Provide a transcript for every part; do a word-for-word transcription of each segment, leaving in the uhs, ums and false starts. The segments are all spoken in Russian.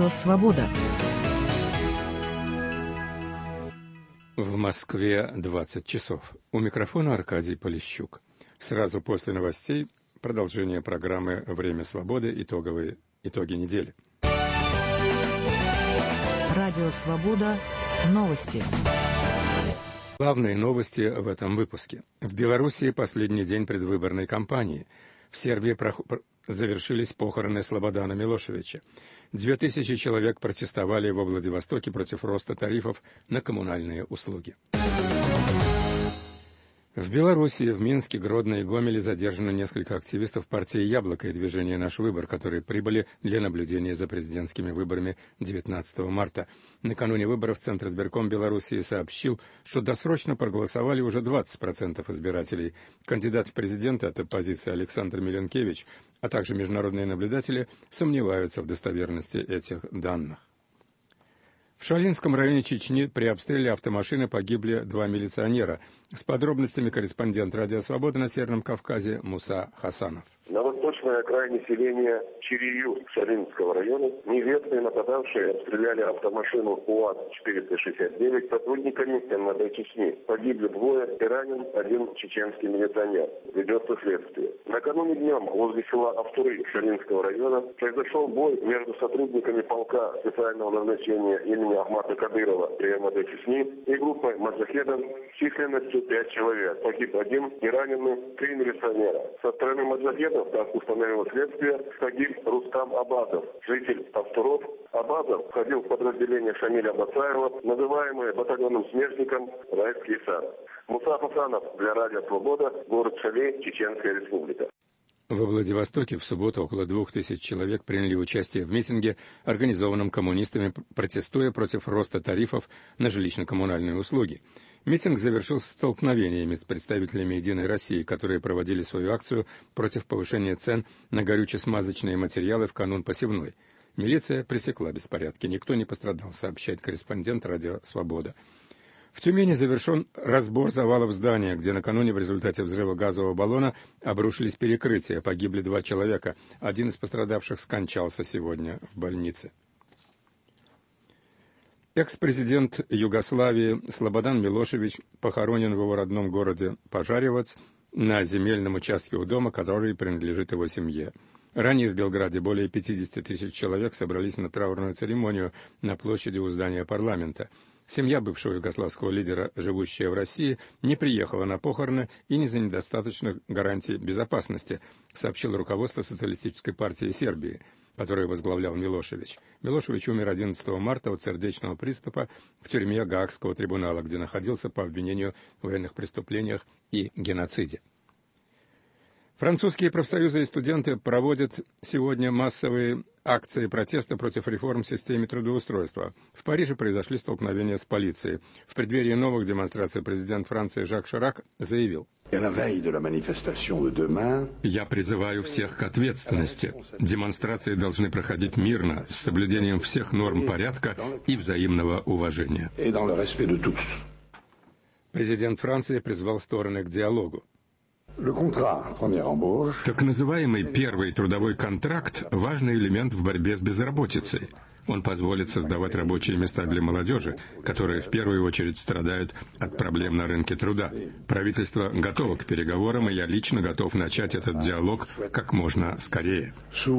Радио «Свобода». В Москве двадцать часов. У микрофона Аркадий Полищук. Сразу после новостей продолжение программы «Время свободы. Итоговые итоги недели». Радио «Свобода». Новости. Главные новости в этом выпуске. В Белоруссии последний день предвыборной кампании. В Сербии прох... завершились похороны Слободана Милошевича. Две тысячи человек протестовали во Владивостоке против роста тарифов на коммунальные услуги. В Белоруссии, в Минске, Гродно и Гомеле задержано несколько активистов партии «Яблоко» и движения «Наш выбор», которые прибыли для наблюдения за президентскими выборами девятнадцатого марта. Накануне выборов Центризбирком Белоруссии сообщил, что досрочно проголосовали уже двадцать процентов избирателей. Кандидат в президенты от оппозиции Александр Миленкевич, а также международные наблюдатели сомневаются в достоверности этих данных. В Шалинском районе Чечни при обстреле автомашины погибли два милиционера. С подробностями корреспондент «Радио Свобода» на Северном Кавказе Муса Хасанов. На восточной окраине селения Чирию Шалинского района неизвестные нападавшие обстреляли автомашину УАЗ четыреста шестьдесят девять сотрудниками эм вэ дэ Чечни. Погибли двое и ранен один чеченский милиционер. Ведется следствие. Накануне днем возле села Автуры Шалинского района произошел бой между сотрудниками полка специального назначения имени Ахмата Кадырова при эм вэ дэ Чечни и группой маджахедов численностью пять человек. Погиб один и ранены три милиционера. Со стороны маджахедов, как установило следствие, погиб Рустам Абазов, житель Автуров. Абазов входил в подразделение Шамиля Басаева, называемое батальоном смертником Райский сад. Муса Хасанов для Радио Свобода, город Шали, Чеченская Республика. Во Владивостоке в субботу около двух тысяч человек приняли участие в митинге, организованном коммунистами, протестуя против роста тарифов на жилищно-коммунальные услуги. Митинг завершился столкновениями с представителями «Единой России», которые проводили свою акцию против повышения цен на горюче-смазочные материалы в канун посевной. Милиция пресекла беспорядки. Никто не пострадал, сообщает корреспондент «Радио Свобода». В Тюмени завершен разбор завалов здания, где накануне в результате взрыва газового баллона обрушились перекрытия. Погибли два человека. Один из пострадавших скончался сегодня в больнице. Экс-президент Югославии Слободан Милошевич похоронен в его родном городе Пожаревац на земельном участке у дома, который принадлежит его семье. Ранее в Белграде более пятидесяти тысяч человек собрались на траурную церемонию на площади у здания парламента. Семья бывшего югославского лидера, живущая в России, не приехала на похороны и не за недостаточных гарантий безопасности, сообщило руководство Социалистической партии Сербии, которую возглавлял Милошевич. Милошевич умер одиннадцатого марта от сердечного приступа в тюрьме Гаагского трибунала, где находился по обвинению в военных преступлениях и геноциде. Французские профсоюзы и студенты проводят сегодня массовые акции протеста против реформ в системе трудоустройства. В Париже произошли столкновения с полицией. В преддверии новых демонстраций президент Франции Жак Ширак заявил: «Я призываю всех к ответственности. Демонстрации должны проходить мирно, с соблюдением всех норм порядка и взаимного уважения». Президент Франции призвал стороны к диалогу. Так называемый первый трудовой контракт – важный элемент в борьбе с безработицей. Он позволит создавать рабочие места для молодежи, которые в первую очередь страдают от проблем на рынке труда. Правительство готово к переговорам, и я лично готов начать этот диалог как можно скорее.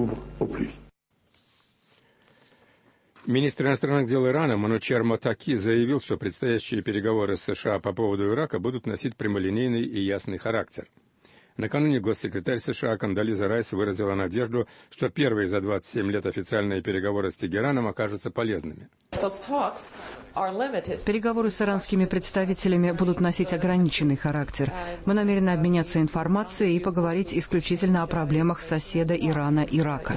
Министр иностранных дел Ирана Манучар Мотаки заявил, что предстоящие переговоры с США по поводу Ирака будут носить прямолинейный и ясный характер. Накануне госсекретарь США Кондолиза Райс выразила надежду, что первые за двадцать семь лет официальные переговоры с Тегераном окажутся полезными. Переговоры с иранскими представителями будут носить ограниченный характер. Мы намерены обменяться информацией и поговорить исключительно о проблемах соседа Ирана – Ирака,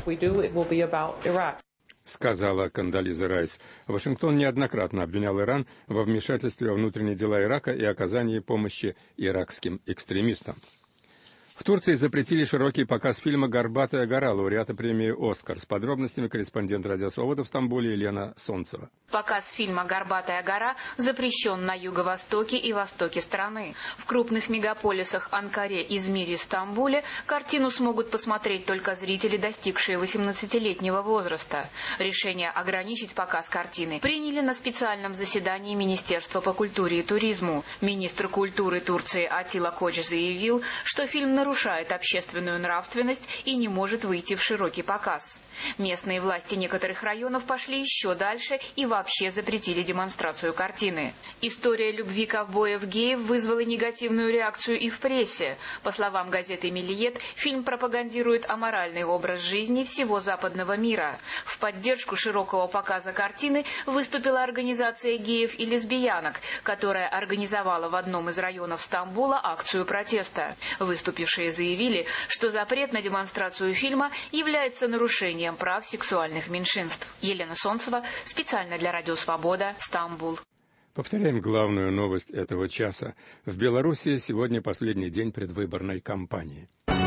сказала Кондолиза Райс. Вашингтон неоднократно обвинял Иран во вмешательстве во внутренние дела Ирака и оказании помощи иракским экстремистам. В Турции запретили широкий показ фильма «Горбатая гора» лауреата премии «Оскар». С подробностями корреспондент «Радио Свобода» в Стамбуле Елена Солнцева. Показ фильма «Горбатая гора» запрещен на юго-востоке и востоке страны. В крупных мегаполисах Анкаре, Измире и Стамбуле картину смогут посмотреть только зрители, достигшие восемнадцатилетнего возраста. Решение ограничить показ картины приняли на специальном заседании Министерства по культуре и туризму. Министр культуры Турции Атила Коч заявил, что фильм нарушает общественную нравственность и не может выйти в широкий показ. Местные власти некоторых районов пошли еще дальше и вообще запретили демонстрацию картины. История любви ковбоев-геев вызвала негативную реакцию и в прессе. По словам газеты «Миллиет», фильм пропагандирует аморальный образ жизни всего западного мира. В поддержку широкого показа картины выступила организация геев и лесбиянок, которая организовала в одном из районов Стамбула акцию протеста. Выступившие заявили, что запрет на демонстрацию фильма является нарушением прав сексуальных меньшинств. Елена Солнцева, специально для Радио Свобода, Стамбул. Повторяем главную новость этого часа. В Беларуси сегодня последний день предвыборной кампании.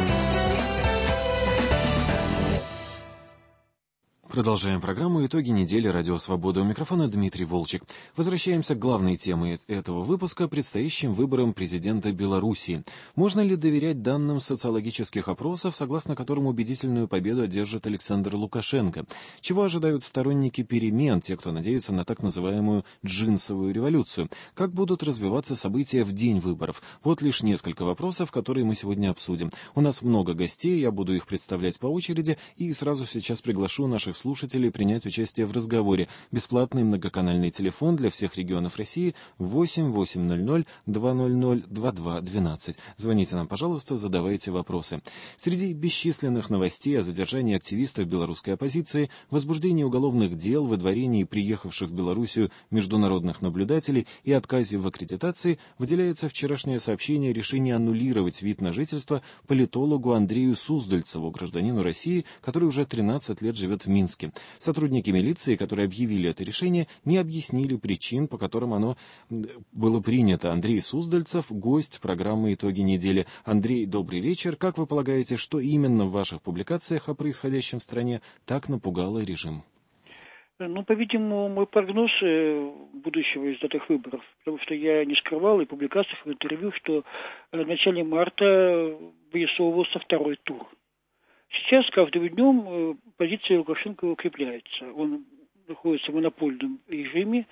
Продолжаем программу «Итоги недели. Радио Свобода». У микрофона Дмитрий Волчек. Возвращаемся к главной теме этого выпуска – предстоящим выборам президента Белоруссии. Можно ли доверять данным социологических опросов, согласно которым убедительную победу одержит Александр Лукашенко? Чего ожидают сторонники перемен, те, кто надеется на так называемую «джинсовую революцию»? Как будут развиваться события в день выборов? Вот лишь несколько вопросов, которые мы сегодня обсудим. У нас много гостей, я буду их представлять по очереди, и сразу сейчас приглашу наших слушателей принять участие в разговоре. Бесплатный многоканальный телефон для всех регионов России восемь восемьсот двести двадцать два двенадцать. Звоните нам, пожалуйста, задавайте вопросы. Среди бесчисленных новостей о задержании активистов белорусской оппозиции, возбуждении уголовных дел, выдворении приехавших в Белоруссию международных наблюдателей и отказе в аккредитации выделяется вчерашнее сообщение о решении аннулировать вид на жительство политологу Андрею Суздальцеву, гражданину России, который уже тринадцать лет живет в Минске. Сотрудники милиции, которые объявили это решение, не объяснили причин, по которым оно было принято. Андрей Суздальцев, гость программы «Итоги недели». Андрей, добрый вечер. Как вы полагаете, что именно в ваших публикациях о происходящем в стране так напугало режим? Ну, по-видимому, мой прогноз будущего результатов выборов, потому что я не скрывал и в публикациях, и в интервью, что в начале марта вырисовывался второй тур. Сейчас, каждым днем, позиция Лукашенко укрепляется. Он находится в монопольном режиме,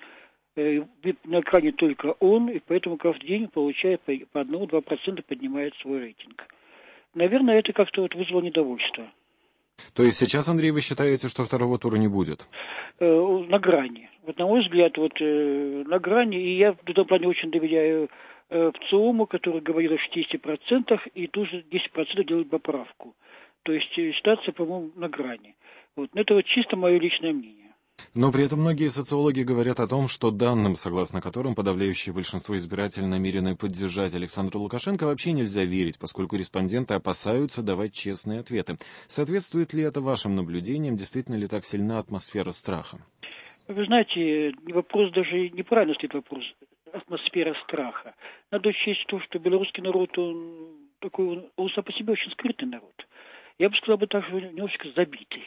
на экране только он, и поэтому каждый день, получая по одному-два процента, поднимает свой рейтинг. Наверное, это как-то вот вызвало недовольство. То есть сейчас, Андрей, вы считаете, что второго тура не будет? На грани. Вот, на мой взгляд, вот на грани, и я в этом плане очень доверяю ВЦИОМу, который говорил о шестидесяти процентах, и тут же десять процентов делают поправку. То есть ситуация, по-моему, на грани. Вот. Но это вот чисто мое личное мнение. Но при этом многие социологи говорят о том, что данным, согласно которым подавляющее большинство избирателей намерены поддержать Александра Лукашенко, вообще нельзя верить, поскольку респонденты опасаются давать честные ответы. Соответствует ли это вашим наблюдениям? Действительно ли так сильна атмосфера страха? Вы знаете, вопрос даже неправильно стоит вопрос. Атмосфера страха. Надо учесть то, что белорусский народ, он такой, он сам по себе очень скрытый народ. Я бы сказал бы так, что немножечко забитый.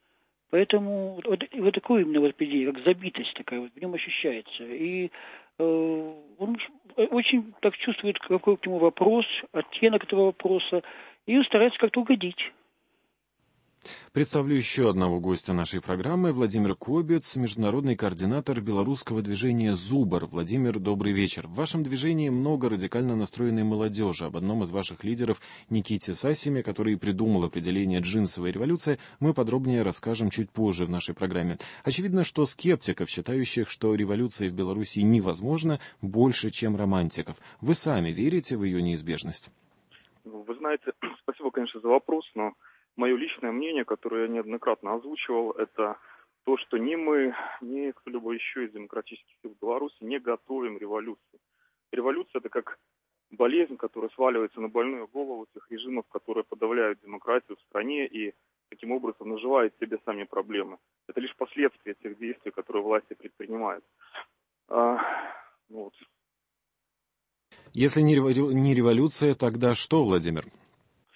Поэтому вот, вот такое именно вот идея, как забитость такая вот в нем ощущается. И э, он очень так чувствует, какой к нему вопрос, оттенок этого вопроса, и он старается как-то угодить. Представлю еще одного гостя нашей программы, Владимир Кобец, международный координатор белорусского движения «Зубр». Владимир, добрый вечер. В вашем движении много радикально настроенной молодежи. Об одном из ваших лидеров, Никите Сасиме, который придумал определение «джинсовая революция», мы подробнее расскажем чуть позже в нашей программе. Очевидно, что скептиков, считающих, что революция в Беларуси невозможна, больше, чем романтиков. Вы сами верите в ее неизбежность? Вы знаете, спасибо, конечно, за вопрос, но мое личное мнение, которое я неоднократно озвучивал, это то, что ни мы, ни кто-либо еще из демократических сил в Беларуси не готовим революцию. Революция – это как болезнь, которая сваливается на больную голову тех режимов, которые подавляют демократию в стране и таким образом наживают себе сами проблемы. Это лишь последствия тех действий, которые власти предпринимают. А, вот. Если не революция, тогда что, Владимир?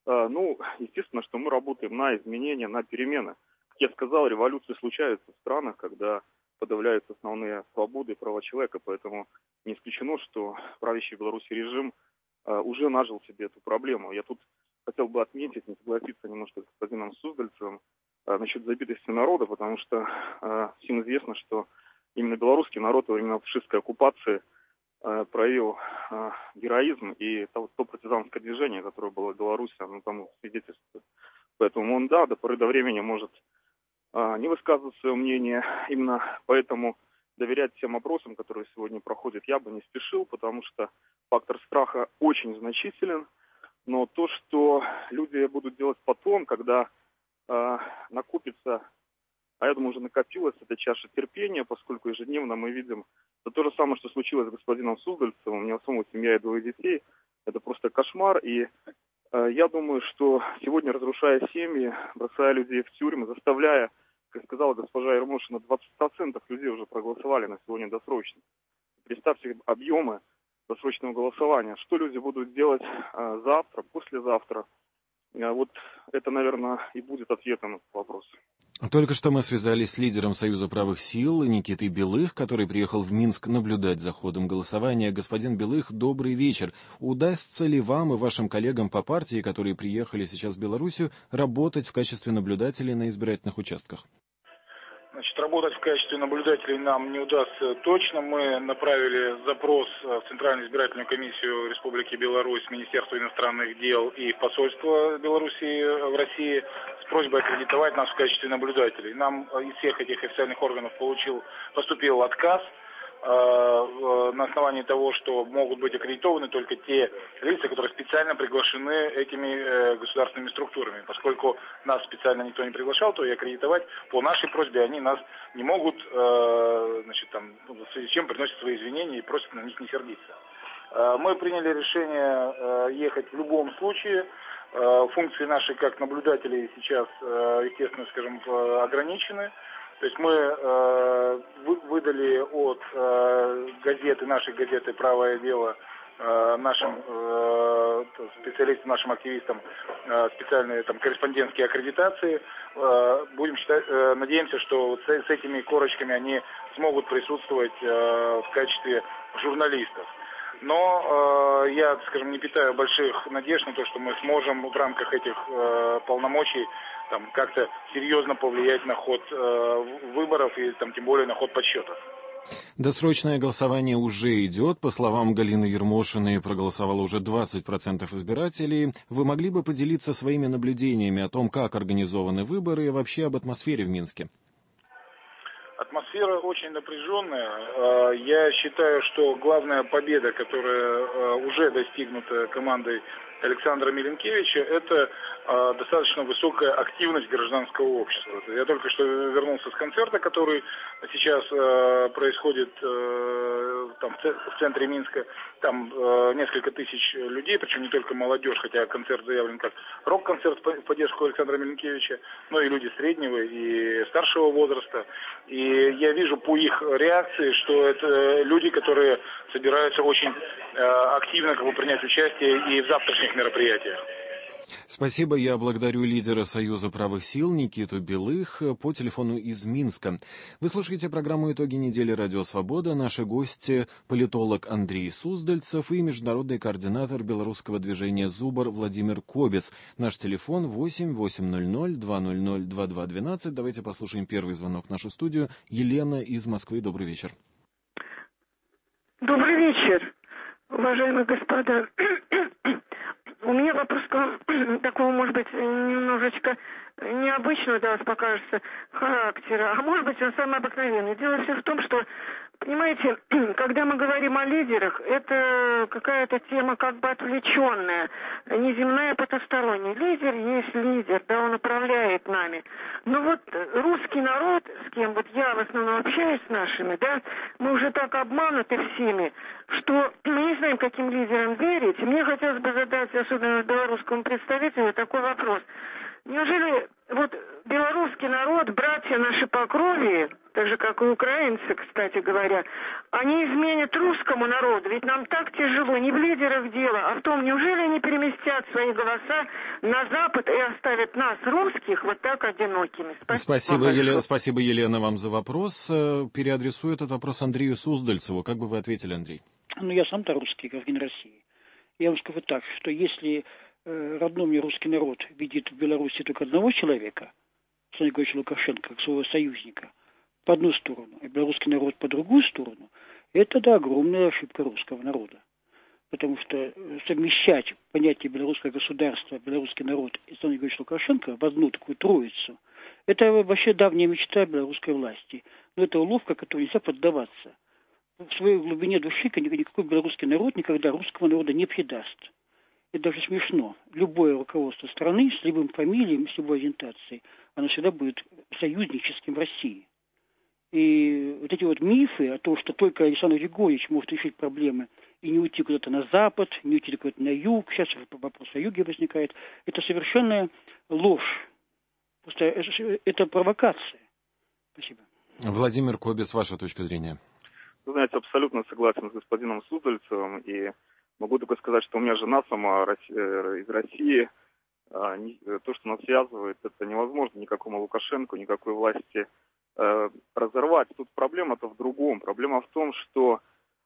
Ну, естественно, что мы работаем на изменения, на перемены. Как я сказал, революции случаются в странах, когда подавляются основные свободы и права человека, поэтому не исключено, что правящий в Беларуси режим уже нажил себе эту проблему. Я тут хотел бы отметить, не согласиться немножко с господином Суздальцевым насчет забитости народа, потому что всем известно, что именно белорусский народ во время фашистской оккупации проявил э, героизм, и то, то партизанское движение, которое было в Беларуси, оно тому свидетельствует. Поэтому он, да, до поры до времени может э, не высказывать свое мнение. Именно поэтому доверять тем опросам, которые сегодня проходят, я бы не спешил, потому что фактор страха очень значителен. Но то, что люди будут делать потом, когда э, накопится, а я думаю, уже накопилась эта чаша терпения, поскольку ежедневно мы видим, это то же самое, что случилось с господином Суздальцевым. У меня самого семья и двое детей. Это просто кошмар. И э, я думаю, что сегодня, разрушая семьи, бросая людей в тюрьмы, заставляя, как сказала госпожа Ермошина, двадцать процентов людей уже проголосовали на сегодня досрочно. Представьте объемы досрочного голосования. Что люди будут делать э, завтра, послезавтра? Э, вот это, наверное, и будет ответом на этот вопрос. Только что мы связались с лидером Союза правых сил Никитой Белых, который приехал в Минск наблюдать за ходом голосования. Господин Белых, добрый вечер. Удастся ли вам и вашим коллегам по партии, которые приехали сейчас в Белоруссию, работать в качестве наблюдателей на избирательных участках? Значит, работать в качестве наблюдателей нам не удастся точно. Мы направили запрос в Центральную избирательную комиссию Республики Беларусь, Министерство иностранных дел и посольство Белоруссии в России с просьбой аккредитовать нас в качестве наблюдателей. Нам из всех этих официальных органов получил, поступил отказ на основании того, что могут быть аккредитованы только те лица, которые специально приглашены этими государственными структурами. Поскольку нас специально никто не приглашал, то и аккредитовать по нашей просьбе они нас не могут, значит, там, в связи с чем приносят свои извинения и просят на них не сердиться. Мы приняли решение ехать в любом случае. Функции наши как наблюдателей сейчас, естественно, скажем, ограничены. То есть мы э, выдали от э, газеты, нашей газеты «Правое дело» э, нашим э, специалистам, нашим активистам э, специальные там корреспондентские аккредитации. Э, будем считать, э, надеемся, что вот с, с этими корочками они смогут присутствовать э, в качестве журналистов. Но э, я, скажем, не питаю больших надежд на то, что мы сможем в рамках этих э, полномочий там как-то серьезно повлиять на ход э, выборов и там тем более на ход подсчетов. Досрочное голосование уже идет. По словам Галины Ермошиной, проголосовало уже двадцать процентов избирателей. Вы могли бы поделиться своими наблюдениями о том, как организованы выборы и вообще об атмосфере в Минске? Атмосфера очень напряженная. Я считаю, что главная победа, которая уже достигнута командой Александра Миленкевича, это достаточно высокая активность гражданского общества. Я только что вернулся с концерта, который сейчас происходит там, в центре Минска. Там несколько тысяч людей, причем не только молодежь, хотя концерт заявлен как рок-концерт в поддержку Александра Миленкевича, но и люди среднего и старшего возраста. И я вижу по их реакции, что это люди, которые собираются очень активно как бы, принять участие и в завтрашних мероприятиях. Спасибо, я благодарю лидера Союза правых сил Никиту Белых по телефону из Минска. Вы слушаете программу «Итоги недели. Радио Свобода». Наши гости – политолог Андрей Суздальцев и международный координатор белорусского движения «Зубр» Владимир Кобец. Наш телефон восемь восемьсот два ноль ноль два два двенадцать. Давайте послушаем первый звонок в нашу студию. Елена из Москвы. Добрый вечер. Добрый вечер, уважаемые господа. У меня вопрос к вам такого, может быть, немножечко необычного для вас покажется характера, а может быть, он самый обыкновенный. Дело все в том, что, понимаете, когда мы говорим о лидерах, это какая-то тема как бы отвлеченная, неземная, потусторонняя. Лидер есть лидер, да, он управляет нами. Но вот русский народ, с кем вот я в основном общаюсь с нашими, да, мы уже так обмануты всеми, что мы не знаем, каким лидерам верить. И мне хотелось бы задать, особенно белорусскому представителю, такой вопрос. Неужели вот белорусский народ, братья наши по крови, так же, как и украинцы, кстати говоря, они изменят русскому народу. Ведь нам так тяжело, не в лидерах дело, а в том, неужели они переместят свои голоса на Запад и оставят нас, русских, вот так одинокими. Спасибо, Спасибо, Елена, Спасибо, Елена, вам за вопрос. Переадресую этот вопрос Андрею Суздальцеву. Как бы вы ответили, Андрей? Ну, я сам-то русский, гражданин России. Я вам скажу так, что если э, родной мне русский народ видит в Беларуси только одного человека, Александра Григорьевича Лукашенко, как своего союзника, по одну сторону, а белорусский народ по другую сторону, это, да, огромная ошибка русского народа. Потому что совмещать понятие белорусское государство, белорусский народ и Александр Григорьевич Лукашенко в одну такую троицу, это вообще давняя мечта белорусской власти. Но это уловка, которой нельзя поддаваться. В своей глубине души никакой белорусский народ никогда русского народа не предаст. Это даже смешно. Любое руководство страны с любым фамилией, с любой ориентацией, оно всегда будет союзническим в России. И вот эти вот мифы о том, что только Александр Григорьевич может решить проблемы и не уйти куда-то на запад, не уйти куда-то на юг, сейчас вопрос о юге возникает, это совершенная ложь. Просто это, это провокация. Спасибо. Владимир Кобец, ваша точка зрения. Вы знаете, абсолютно согласен с господином Суздальцевым, и могу только сказать, что у меня жена сама из России. То, что нас связывает, это невозможно никакому Лукашенко, никакой власти разорвать. Тут проблема-то в другом. Проблема в том, что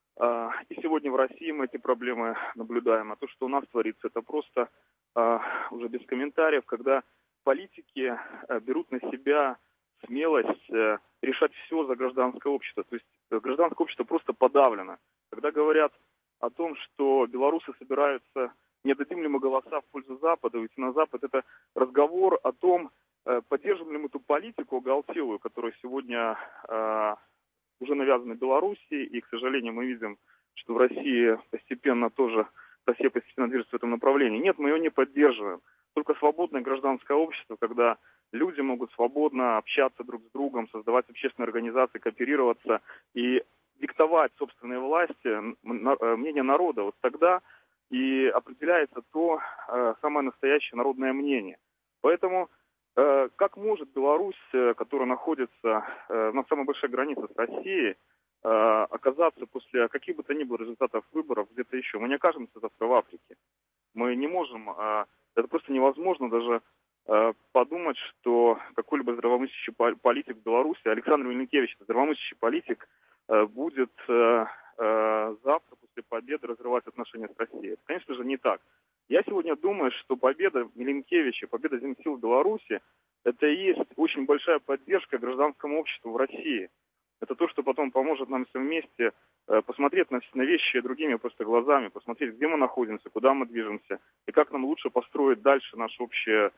и сегодня в России мы эти проблемы наблюдаем, а то, что у нас творится, это просто уже без комментариев, когда политики берут на себя смелость решать все за гражданское общество. То есть гражданское общество просто подавлено. Когда говорят о том, что белорусы собираются, не отдадим ли мы голоса в пользу Запада, уйти на Запад, это разговор о том, поддерживаем ли мы ту политику оголтелую, которая сегодня э, уже навязана Белоруссии, и, к сожалению, мы видим, что в России постепенно тоже Россия постепенно движется в этом направлении. Нет, мы ее не поддерживаем. Только свободное гражданское общество, когда люди могут свободно общаться друг с другом, создавать общественные организации, кооперироваться и диктовать собственные власти, мнение народа. Вот тогда и определяется то э, самое настоящее народное мнение. Поэтому э, как может Беларусь, которая находится э, на самой большой границе с Россией, э, оказаться после каких бы то ни было результатов выборов где-то еще? Мы не окажемся завтра в Африке. Мы не можем, э, это просто невозможно даже э, подумать, что какой-либо здравомыслящий политик в Беларуси, Александр Мельникевич, здравомыслящий политик, э, будет э, э, завтра после победы разрывать отношения с Россией. Это, конечно же, не так. Я сегодня думаю, что победа Миленкевича, победа Земсил в Беларуси, это и есть очень большая поддержка гражданскому обществу в России. Это то, что потом поможет нам все вместе э, посмотреть на, на вещи другими просто глазами, посмотреть, где мы находимся, куда мы движемся, и как нам лучше построить дальше наш общий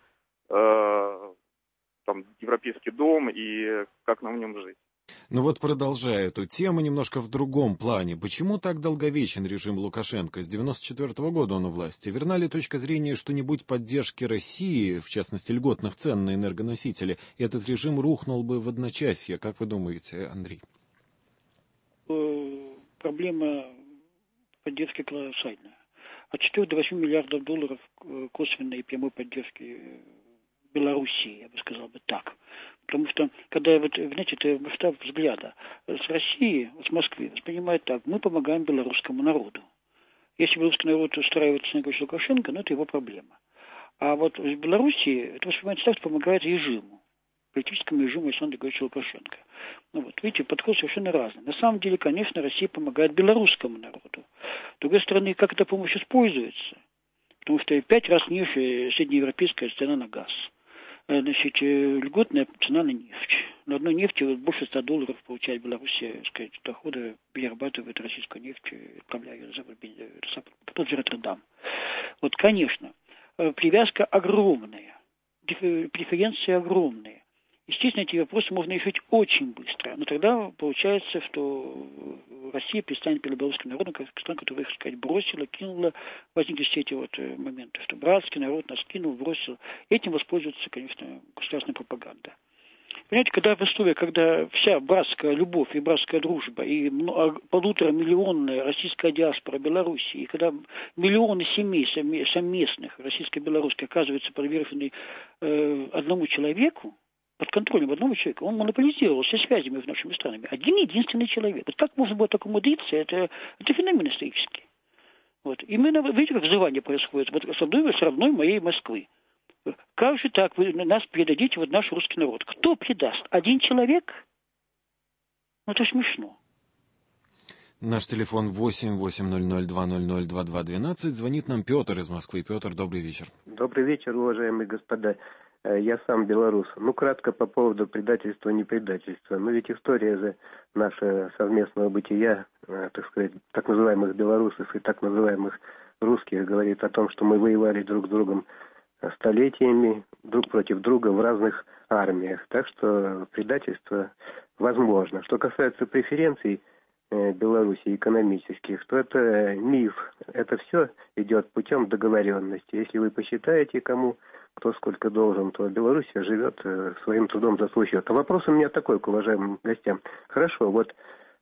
э, там, европейский дом, и как нам в нем жить. Ну вот, продолжая эту тему немножко в другом плане, почему так долговечен режим Лукашенко? С девяносто четвёртого года он у власти. Верна ли точка зрения, что не будь поддержки России, в частности льготных цен на энергоносители, этот режим рухнул бы в одночасье? Как вы думаете, Андрей? Проблема поддержки колоссальная. От четырёх до восьми миллиардов долларов косвенной и прямой поддержки Белоруссии, я бы сказал бы так. Потому что, когда, вот, знаете, это масштаб взгляда с России, с Москвы, воспринимают так: мы помогаем белорусскому народу. Если белорусский народ устраивается на Григорьевича Лукашенко, ну, это его проблема. А вот в Белоруссии это воспринимается так, что помогает режиму, политическому режиму Александра Григорьевича Лукашенко. Ну вот, видите, подход совершенно разный. На самом деле, конечно, Россия помогает белорусскому народу. С другой стороны, как эта помощь используется? Потому что в пять раз ниже среднеевропейская цена на газ. Значит, льготная цена на нефть. На одной нефти вот больше ста долларов получает Белоруссия, так сказать, доходы, перерабатывает российскую нефть, отправляя ее в тот же Роттердам. Вот, конечно, привязка огромная, преференции огромные. Естественно, эти вопросы можно решить очень быстро, но тогда получается, что Россия перестанет перед белорусским народом как страна, которая, так сказать, бросила, кинула, возникли все эти вот моменты, что братский народ нас кинул, бросил. Этим воспользуется, конечно, государственная пропаганда. Понимаете, когда в истории, когда вся братская любовь и братская дружба, и полуторамиллионная российская диаспора Беларуси, и когда миллионы семей совместных, российско-белорусских, оказываются подвержены э, одному человеку, под контролем одного человека. Он монополизировал все связи между нашими странами. Один единственный человек. Вот как можно было так умудриться, это, это феномен исторический. Вот. Именно, видите, как взрывание происходит вот, с, одной, с родной моей Москвы. Как же так вы нас предадите, вот наш русский народ? Кто предаст? Один человек? Ну, это смешно. Наш телефон восемь восемь ноль ноль два ноль ноль два два двенадцать. Звонит нам Петр из Москвы. Петр, добрый вечер. Добрый вечер, уважаемые господа. Я сам белорус. Ну, кратко по поводу предательства, не предательства. Ну, ведь история же наша совместного бытия, так сказать, так называемых белорусов и так называемых русских говорит о том, что мы воевали друг с другом столетиями, друг против друга в разных армиях. Так что предательство возможно. Что касается преференций Беларуси экономических, то это миф. Это все идет путем договоренности. Если вы посчитаете, кому кто сколько должен, то Белоруссия живет своим трудом за свой счет. А вопрос у меня такой к уважаемым гостям. Хорошо, вот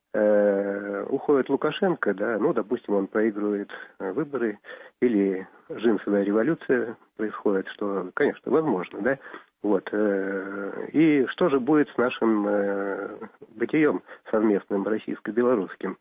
э, уходит Лукашенко, да, ну, допустим, он проигрывает выборы, или джинсовая революция происходит, что, конечно, возможно, да. Вот. И что же будет с нашим бытием совместным российско-белорусским?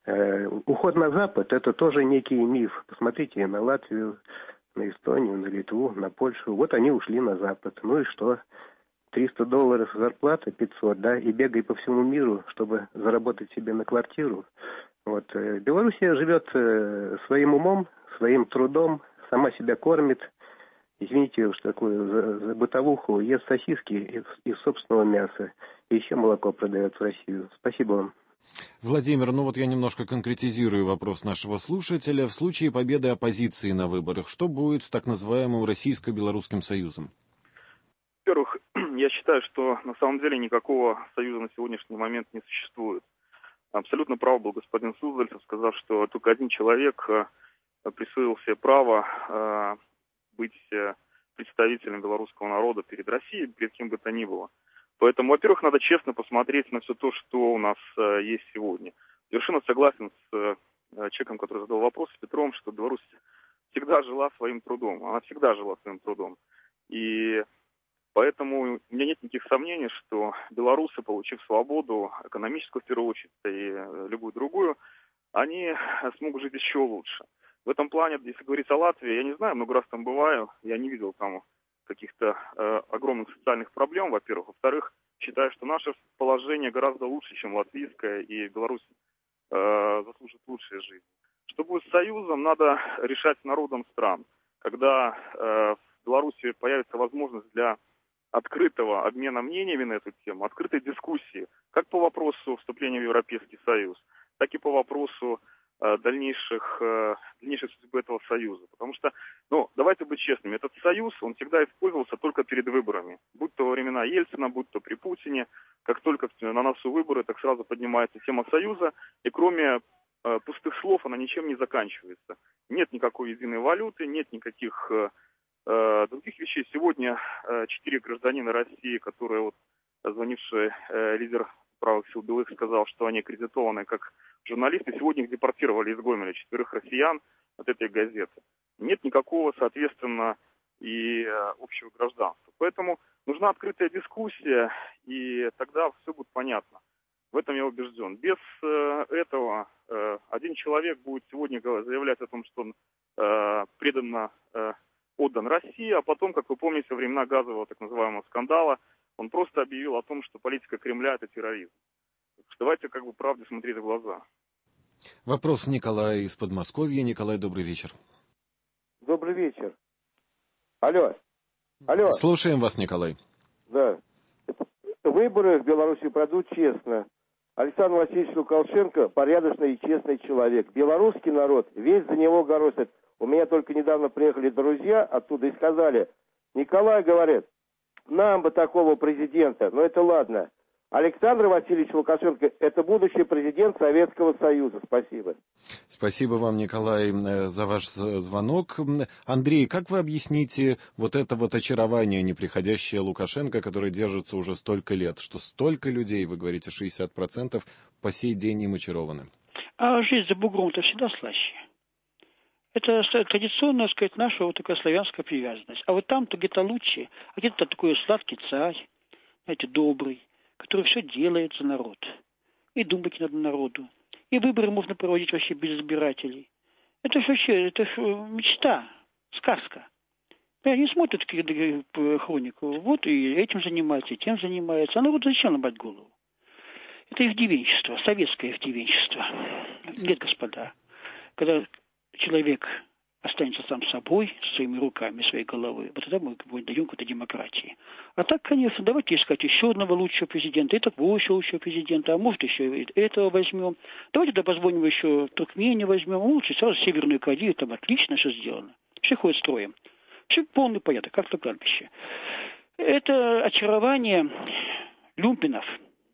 Уход на Запад – это тоже некий миф. Посмотрите на Латвию, на Эстонию, на Литву, на Польшу. Вот они ушли на Запад. Ну и что? триста долларов зарплата, пятьсот, да, и бегай по всему миру, чтобы заработать себе на квартиру. Вот. Белоруссия живет своим умом, своим трудом, сама себя кормит. Извините уж такую за, за бытовуху, ест сосиски из, из собственного мяса. И еще молоко продает в Россию. Спасибо вам. Владимир, ну вот я немножко конкретизирую вопрос нашего слушателя. В случае победы оппозиции на выборах, что будет с так называемым Российско-Белорусским союзом? Во-первых, я считаю, что на самом деле никакого союза на сегодняшний момент не существует. Абсолютно прав был господин Суздальцев, сказав, что только один человек присвоил себе право быть представителем белорусского народа перед Россией, перед кем бы то ни было. Поэтому, во-первых, надо честно посмотреть на все то, что у нас э, есть сегодня. Совершенно согласен с э, человеком, который задал вопрос, с Петром, что Беларусь всегда жила своим трудом. Она всегда жила своим трудом. И поэтому у меня нет никаких сомнений, что белорусы, получив свободу, экономическую в первую очередь, и любую другую, они смогут жить еще лучше. В этом плане, если говорить о Латвии, я не знаю, много раз там бываю, я не видел там каких-то э, огромных социальных проблем, во-первых. Во-вторых, считаю, что наше положение гораздо лучше, чем латвийское, и Беларусь э, заслужит лучшей жизни. Что будет с Союзом, надо решать с народом стран. Когда э, в Беларуси появится возможность для открытого обмена мнениями на эту тему, открытой дискуссии, как по вопросу вступления в Европейский Союз, так и по вопросу дальнейших, дальнейшей судьбы этого союза. Потому что, ну, давайте быть честными, этот союз, он всегда использовался только перед выборами. Будь то во времена Ельцина, будь то при Путине. Как только на носу выборы, так сразу поднимается тема союза, и кроме э, пустых слов она ничем не заканчивается. Нет никакой единой валюты, нет никаких э, других вещей. Сегодня э, четыре гражданина России, которые, вот, звонивший э, лидер правых сил Белых сказал, что они аккредитованы как журналисты, сегодня их депортировали из Гомеля, четверых россиян от этой газеты. Нет никакого, соответственно, и э, общего гражданства. Поэтому нужна открытая дискуссия, и тогда все будет понятно. В этом я убежден. Без э, этого э, один человек будет сегодня заявлять о том, что он э, преданно э, отдан России, а потом, как вы помните, во времена газового так называемого скандала, он просто объявил о том, что политика Кремля – это терроризм. Давайте как бы правде смотреть в глаза. Вопрос Николая из Подмосковья. Николай, добрый вечер. Добрый вечер. Алло. Алло. Слушаем вас, Николай. Да. Выборы в Беларуси пройдут честно. Александр Васильевич Лукашенко порядочный и честный человек. Белорусский народ весь за него горосит. У меня только недавно приехали друзья оттуда и сказали: Николай, говорит, нам бы такого президента. Но это ладно. Александр Васильевич Лукашенко – это будущий президент Советского Союза. Спасибо. Спасибо вам, Николай, за ваш звонок. Андрей, как вы объясните вот это вот очарование неприходящее Лукашенко, который держится уже столько лет, что столько людей, вы говорите, шестьдесят процентов, по сей день им очарованы? А жизнь за бугром-то всегда слаще. Это традиционная, так сказать, наша вот такая славянская привязанность. А вот там-то где-то лучше, а где-то такой сладкий царь. знаете, добрый, который все делает за народ. И думать надо народу. И выборы можно проводить вообще без избирателей. Это же вообще, это же мечта, сказка. Они смотрят хронику, вот и этим занимается, и тем занимается. А народ зачем ломать голову? Это ивдивенчество, советское ивдивенчество. Нет, господа, когда человек останется сам собой, своими руками, своей головой, вот тогда мы даем какой-то демократии. А так, конечно, давайте искать еще одного лучшего президента, и такого еще лучшего президента, а может еще и этого возьмем. Давайте да позвоним еще Туркмению возьмем, а лучше сразу Северную Корею, там отлично все сделано. Все ходят строем. Все полный порядок, как то кладбище. Это очарование люмпинов.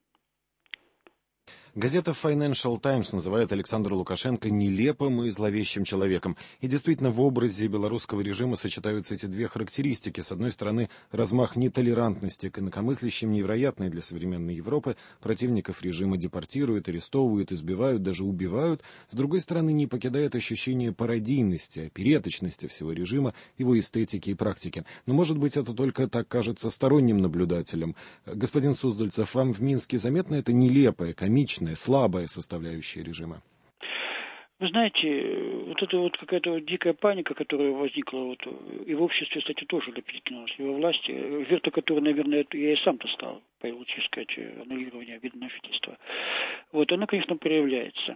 Газета Financial Times называет Александра Лукашенко нелепым и зловещим человеком. И действительно, в образе белорусского режима сочетаются эти две характеристики. С одной стороны, размах нетолерантности к инакомыслящим, невероятный для современной Европы. Противников режима депортируют, арестовывают, избивают, даже убивают. С другой стороны, не покидает ощущение пародийности, опереточности всего режима, его эстетики и практики. Но, может быть, это только так кажется сторонним наблюдателям. Господин Суздальцев, вам в Минске заметно это нелепое, комичное, слабая составляющая режима? Вы знаете, вот это вот какая-то вот дикая паника, которая возникла вот и в обществе, кстати, тоже допустилась, и во власти, верта, которой, наверное, я и сам-то стал, получив, сказать, аннулирование вида на жительство. Вот, она, конечно, проявляется.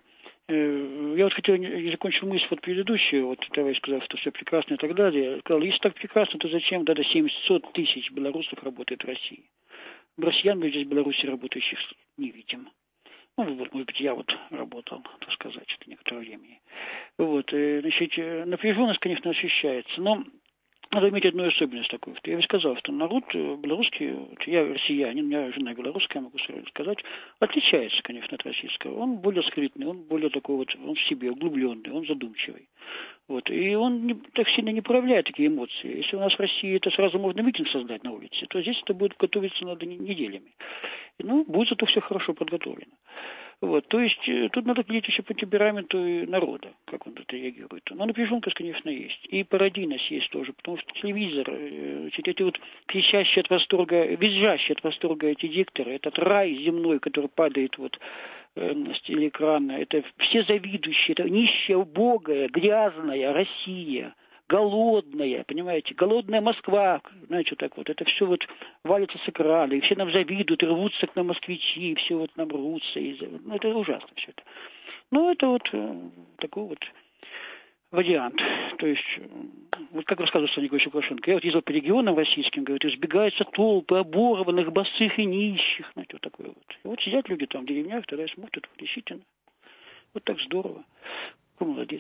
Я вот хотел, я закончил мысль вот предыдущую, вот товарищ сказал, что все прекрасно и так далее. Я сказал, если так прекрасно, то зачем, да, до семьсот тысяч белорусов работает в России? Россиян мы здесь в Беларуси работающих не видим. Ну, вот, может быть, я вот работал, так сказать, это некоторое время. Вот, и, значит, напряженность, конечно, ощущается, но надо иметь одну особенность такую. Я бы сказал, что народ белорусский, я россиянин, у меня жена белорусская, могу сказать, отличается, конечно, от российского. Он более скрытный, он более такой вот, он в себе углубленный, он задумчивый. Вот, и он не, так сильно не проявляет такие эмоции. Если у нас в России это сразу можно митинг создать на улице, то здесь это будет готовиться надо неделями. Ну, будет зато все хорошо подготовлено. Вот, то есть тут надо глядеть еще по темпераменту народа, как он тут реагирует. Но напряженность, конечно, есть. И пародийность есть тоже, потому что телевизор, эти вот кричащие от восторга, визжащие от восторга эти дикторы, этот рай земной, который падает вот с телеэкрана, это все завидующие, это нищая, убогая, грязная Россия, голодная, понимаете, голодная Москва, знаете, так вот, это все вот валится с экрана, и все нам завидуют, и рвутся к нам москвичи, и все вот нам рвутся, и, ну, это ужасно все это. Ну, это вот э, такой вот вариант, то есть, вот как рассказывал Александр Николаевич Лукашенко, я вот ездил по регионам российским, говорит, избегаются толпы оборванных, босых и нищих, знаете, вот такое вот. И вот сидят люди там в деревнях, тогда смотрят, действительно, вот так здорово, молодец.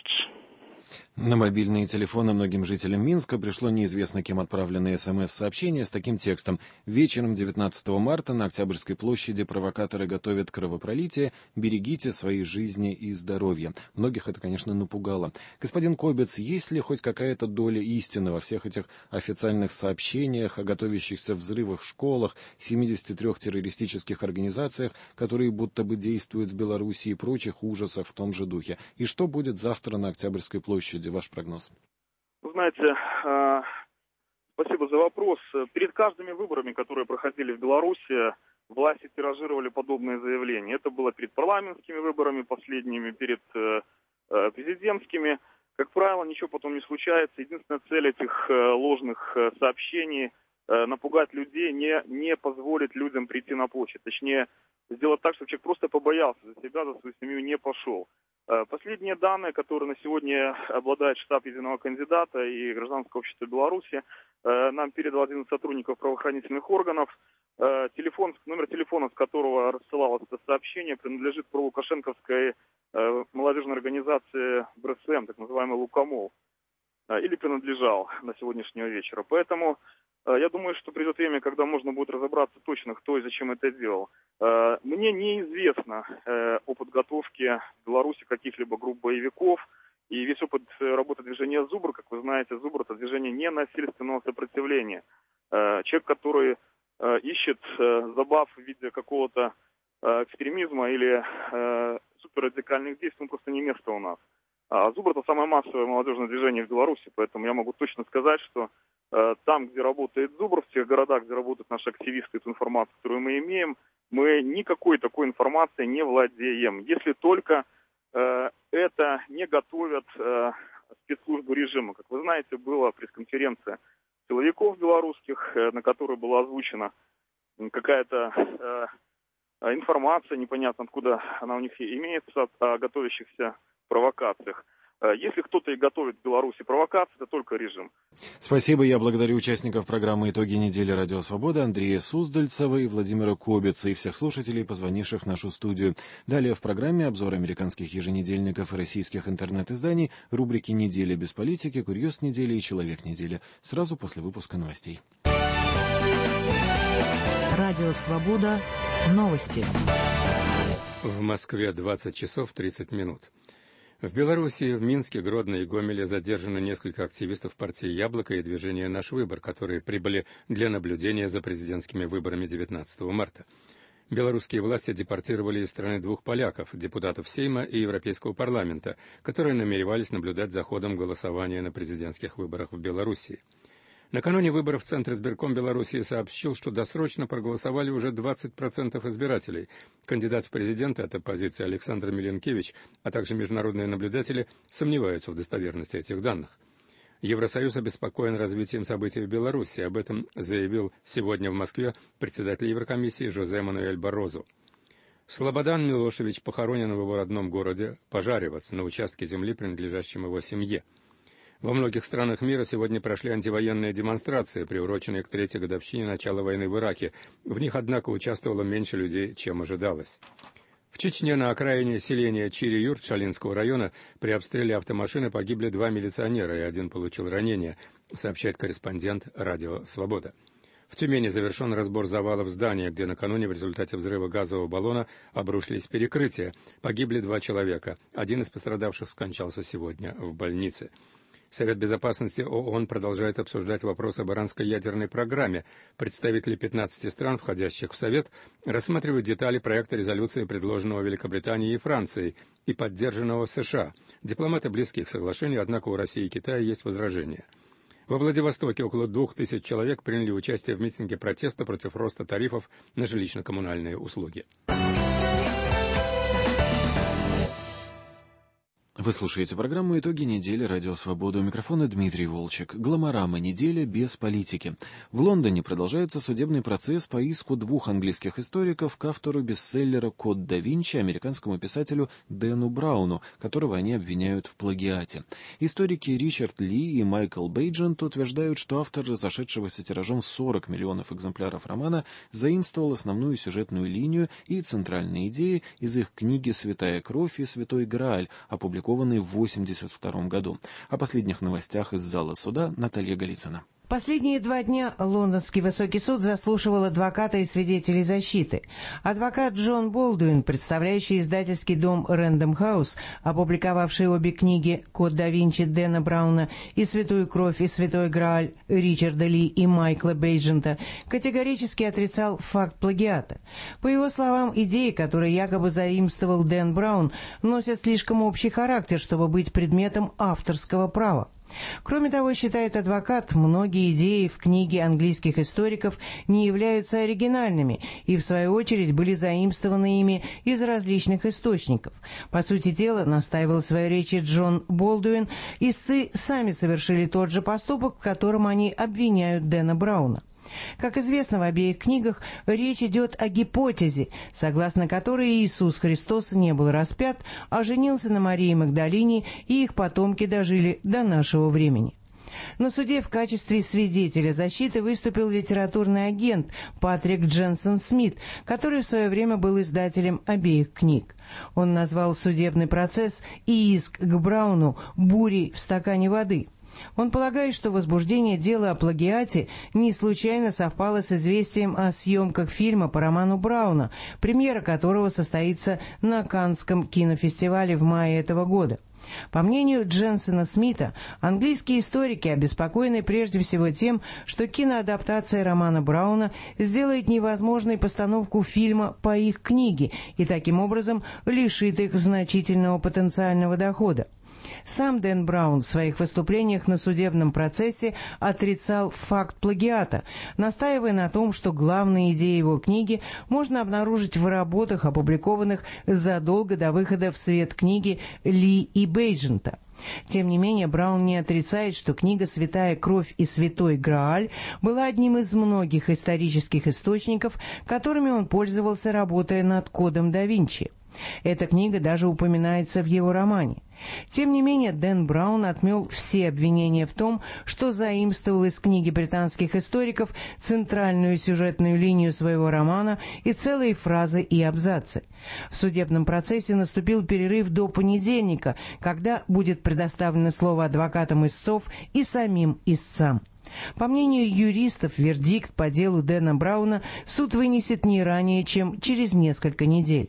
На мобильные телефоны многим жителям Минска пришло неизвестно кем отправленное СМС-сообщение с таким текстом. Вечером девятнадцатого марта на Октябрьской площади провокаторы готовят кровопролитие. Берегите свои жизни и здоровья. Многих это, конечно, напугало. Господин Кобец, есть ли хоть какая-то доля истины во всех этих официальных сообщениях о готовящихся взрывах в школах, семидесяти трёх террористических организациях, которые будто бы действуют в Беларуси и прочих ужасах в том же духе? И что будет завтра на Октябрьской площади? Ваш прогноз? Вы знаете, э, спасибо за вопрос. Перед каждыми выборами, которые проходили в Беларуси, власти тиражировали подобные заявления. Это было перед парламентскими выборами последними, перед э, президентскими. Как правило, ничего потом не случается. Единственная цель этих э, ложных э, сообщений э, напугать людей, не, не позволить людям прийти на площадь. Точнее, сделать так, чтобы человек просто побоялся за себя, за свою семью, не пошел. Последние данные, которые на сегодня обладает штаб единого кандидата и гражданское общество Беларуси, нам передал один из сотрудников правоохранительных органов. Телефон, номер телефона, с которого рассылалось это сообщение, принадлежит пролукашенковской молодежной организации БРСМ, так называемый Лукомол, или принадлежал до сегодняшнего вечера. Поэтому я думаю, что придет время, когда можно будет разобраться точно, кто и зачем это делал. Мне неизвестно о подготовке в Беларуси каких-либо групп боевиков. И весь опыт работы движения «Зубр», как вы знаете, «Зубр» — это движение ненасильственного сопротивления. Человек, который ищет забав в виде какого-то экстремизма или суперрадикальных действий, он просто не место у нас. А «Зубр» — это самое массовое молодежное движение в Беларуси, поэтому я могу точно сказать, что э, там, где работает «Зубр», в тех городах, где работают наши активисты, эту информацию, которую мы имеем, мы никакой такой информацией не владеем. Если только э, это не готовят э, спецслужбы режима. Как вы знаете, была пресс-конференция силовиков белорусских, э, на которой была озвучена какая-то э, информация, непонятно откуда она у них имеется, о готовящихся провокациях. Если кто-то и готовит в Беларуси провокации, это только режим. Спасибо. Я благодарю участников программы «Итоги недели. Радио Свобода» Андрея Суздальцева и Владимира Кобица и всех слушателей, позвонивших в нашу студию. Далее в программе обзор американских еженедельников и российских интернет-изданий, рубрики «Неделя без политики», «Курьез недели» и «Человек недели». Сразу после выпуска новостей. Радио Свобода. Новости. В Москве двадцать часов тридцать минут. В Беларуси, в Минске, Гродно и Гомеле задержано несколько активистов партии «Яблоко» и движения «Наш выбор», которые прибыли для наблюдения за президентскими выборами девятнадцатого марта. Белорусские власти депортировали из страны двух поляков, депутатов Сейма и Европейского парламента, которые намеревались наблюдать за ходом голосования на президентских выборах в Беларуси. Накануне выборов Центризбирком Беларуси сообщил, что досрочно проголосовали уже двадцать процентов избирателей. Кандидат в президенты от оппозиции Александр Миленкевич, а также международные наблюдатели сомневаются в достоверности этих данных. Евросоюз обеспокоен развитием событий в Беларуси. Об этом заявил сегодня в Москве председатель Еврокомиссии Жозе Мануэль Баррозу. Слободан Милошевич похоронен в его родном городе Пожаревец, на участке земли, принадлежащем его семье. Во многих странах мира сегодня прошли антивоенные демонстрации, приуроченные к третьей годовщине начала войны в Ираке. В них, однако, участвовало меньше людей, чем ожидалось. В Чечне на окраине селения Чири-Юрт Шалинского района при обстреле автомашины погибли два милиционера, и один получил ранения, сообщает корреспондент «Радио Свобода». В Тюмени завершен разбор завалов здания, где накануне в результате взрыва газового баллона обрушились перекрытия. Погибли два человека. Один из пострадавших скончался сегодня в больнице. Совет безопасности ООН продолжает обсуждать вопрос об иранской ядерной программе. Представители пятнадцати стран, входящих в Совет, рассматривают детали проекта резолюции, предложенного Великобританией и Францией и поддержанного США. Дипломаты близки к соглашению, однако у России и Китая есть возражения. Во Владивостоке около двух тысяч человек приняли участие в митинге протеста против роста тарифов на жилищно-коммунальные услуги. Вы слушаете программу «Итоги недели. Радио Свобода». У микрофона Дмитрий Волчек. Гломорама. Неделя без политики. В Лондоне продолжается судебный процесс по иску двух английских историков к автору бестселлера «Код да Винчи», американскому писателю Дэну Брауну, которого они обвиняют в плагиате. Историки Ричард Ли и Майкл Бейджент утверждают, что автор разошедшегося тиражом сорок миллионов экземпляров романа заимствовал основную сюжетную линию и центральные идеи из их книги «Святая кровь» и «Святой Грааль», опубликованной в восемьдесят втором году. О последних новостях из зала суда Наталья Голицына. Последние два дня Лондонский высокий суд заслушивал адвоката и свидетелей защиты. Адвокат Джон Болдуин, представляющий издательский дом Рэндом Хаус, опубликовавший обе книги «Код да Винчи» Дэна Брауна и «Святую кровь» и «Святой Грааль» Ричарда Ли и Майкла Бейджента, категорически отрицал факт плагиата. По его словам, идеи, которые якобы заимствовал Дэн Браун, носят слишком общий характер, чтобы быть предметом авторского права. Кроме того, считает адвокат, многие идеи в книге английских историков не являются оригинальными и, в свою очередь, были заимствованы ими из различных источников. По сути дела, настаивал в своей речи Джон Болдуин, истцы сами совершили тот же поступок, в котором они обвиняют Дэна Брауна. Как известно, в обеих книгах речь идет о гипотезе, согласно которой Иисус Христос не был распят, а женился на Марии Магдалине, и их потомки дожили до нашего времени. На суде в качестве свидетеля защиты выступил литературный агент Патрик Дженсон Смит, который в свое время был издателем обеих книг. Он назвал судебный процесс и иск к Брауну «бурей в стакане воды». Он полагает, что возбуждение дела о плагиате не случайно совпало с известием о съемках фильма по роману Брауна, премьера которого состоится на Каннском кинофестивале в мае этого года. По мнению Дженсона Смита, английские историки обеспокоены прежде всего тем, что киноадаптация романа Брауна сделает невозможной постановку фильма по их книге и таким образом лишит их значительного потенциального дохода. Сам Дэн Браун в своих выступлениях на судебном процессе отрицал факт плагиата, настаивая на том, что главные идеи его книги можно обнаружить в работах, опубликованных задолго до выхода в свет книги Ли и Бейджента. Тем не менее, Браун не отрицает, что книга «Святая кровь и святой Грааль» была одним из многих исторических источников, которыми он пользовался, работая над «Кодом да Винчи». Эта книга даже упоминается в его романе. Тем не менее, Дэн Браун отмел все обвинения в том, что заимствовал из книги британских историков центральную сюжетную линию своего романа и целые фразы и абзацы. В судебном процессе наступил перерыв до понедельника, когда будет предоставлено слово адвокатам истцов и самим истцам. По мнению юристов, вердикт по делу Дэна Брауна суд вынесет не ранее, чем через несколько недель.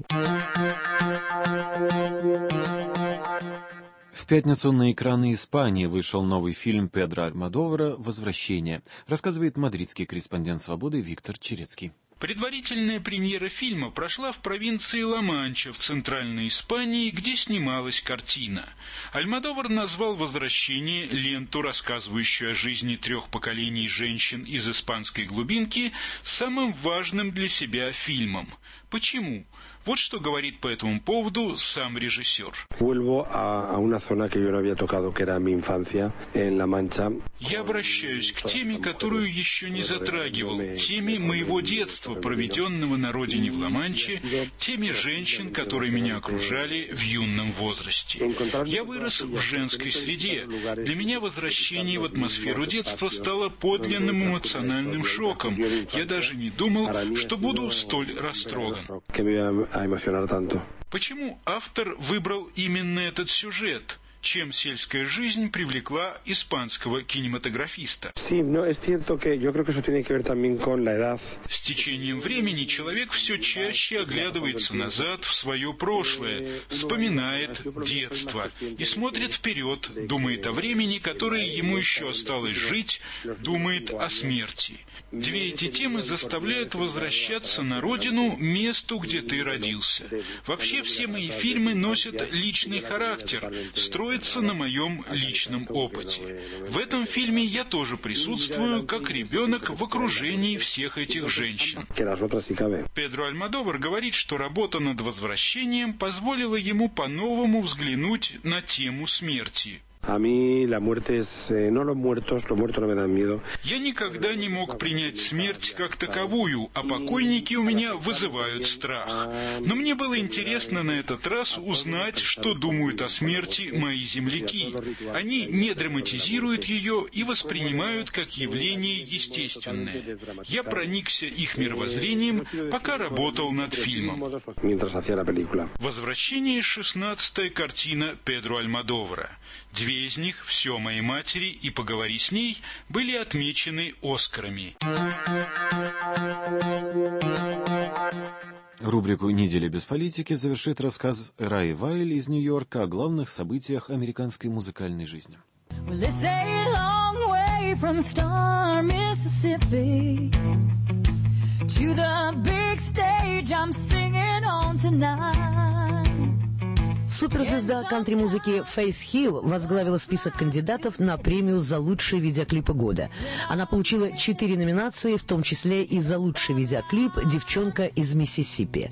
В пятницу на экраны Испании вышел новый фильм Педро Альмодовара «Возвращение», рассказывает мадридский корреспондент «Свободы» Виктор Черецкий. Предварительная премьера фильма прошла в провинции Ла-Манча в центральной Испании, где снималась картина. Альмодовар назвал «Возвращение» ленту, рассказывающую о жизни трех поколений женщин из испанской глубинки, самым важным для себя фильмом. Почему? Вот что говорит по этому поводу сам режиссер. Я обращаюсь к теме, которую еще не затрагивал, теме моего детства, проведенного на родине в Ла-Манче, теме женщин, которые меня окружали в юном возрасте. Я вырос в женской среде. Для меня возвращение в атмосферу детства стало подлинным эмоциональным шоком. Я даже не думал, что буду столь растроган. Почему автор выбрал именно этот сюжет? Чем сельская жизнь привлекла испанского кинематографиста? С течением времени человек все чаще оглядывается назад в свое прошлое, вспоминает детство и смотрит вперед, думает о времени, которое ему еще осталось жить, думает о смерти. Две эти темы заставляют возвращаться на родину, месту, где ты родился. Вообще все мои фильмы носят личный характер, строят на моем личном опыте. В этом фильме я тоже присутствую как ребенок в окружении всех этих женщин. Педро Альмодовар говорит, что работа над возвращением позволила ему по-новому взглянуть на тему смерти. Я никогда не мог принять смерть как таковую, а покойники у меня вызывают страх. Но мне было интересно на этот раз узнать, что думают о смерти мои земляки. Они не драматизируют ее и воспринимают как явление естественное. Я проникся их мировоззрением, пока работал над фильмом. «Возвращение» — шестнадцатая картина Педро Альмодовара. Две из них, «Все моей матери» и «Поговори с ней», были отмечены Оскарами. Рубрику «Неделя без политики» завершит рассказ Раи Вайль из Нью-Йорка о главных событиях американской музыкальной жизни. Суперзвезда кантри-музыки Фейс Хилл возглавила список кандидатов на премию за лучшие видеоклипы года. Она получила четыре номинации, в том числе и за лучший видеоклип «Девчонка из Миссисипи».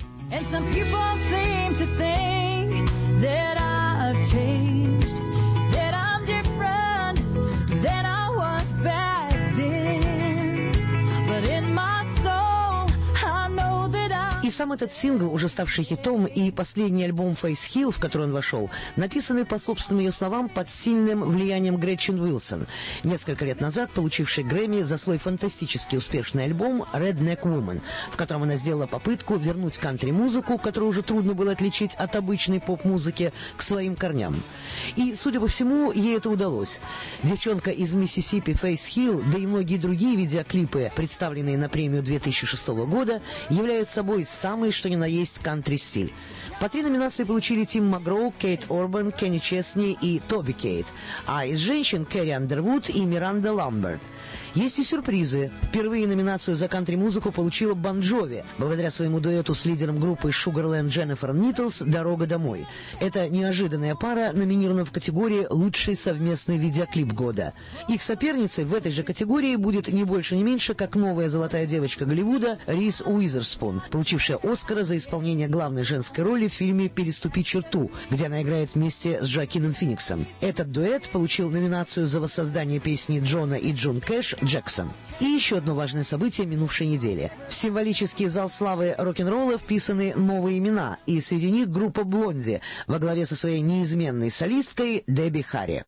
И сам этот сингл, уже ставший хитом, и последний альбом Face Hill, в который он вошел, написаны, по собственным ее словам, под сильным влиянием Гретчен Уилсон, несколько лет назад получившей Грэмми за свой фантастически успешный альбом Redneck Woman, в котором она сделала попытку вернуть кантри-музыку, которую уже трудно было отличить от обычной поп-музыки, к своим корням. И, судя по всему, ей это удалось. «Девчонка из Миссисипи» Face Hill, да и многие другие видеоклипы, представленные на премию две тысячи шестого года, являются собой самый что ни на есть кантри-стиль. По три номинации получили Тим Магроу, Кейт Орбан, Кенни Чесни и Тоби Кейт, а из женщин Кэрри Андервуд и Миранда Ламберт. Есть и сюрпризы. Впервые номинацию за кантри-музыку получила Бон Джови, благодаря своему дуэту с лидером группы Sugarland Дженнифер Нитлс «Дорога домой». Эта неожиданная пара номинирована в категории «Лучший совместный видеоклип года». Их соперницей в этой же категории будет не больше, не меньше, как новая золотая девочка Голливуда Риз Уизерспун, получившая «Оскара» за исполнение главной женской роли в фильме «Переступи черту», где она играет вместе с Жоакином Фениксом. Этот дуэт получил номинацию за воссоздание песни Джона и Джун Кэш «Джексон». И еще одно важное событие минувшей недели. В символический зал славы рок-н-ролла вписаны новые имена, и среди них группа «Блонди» во главе со своей неизменной солисткой Дебби Харри.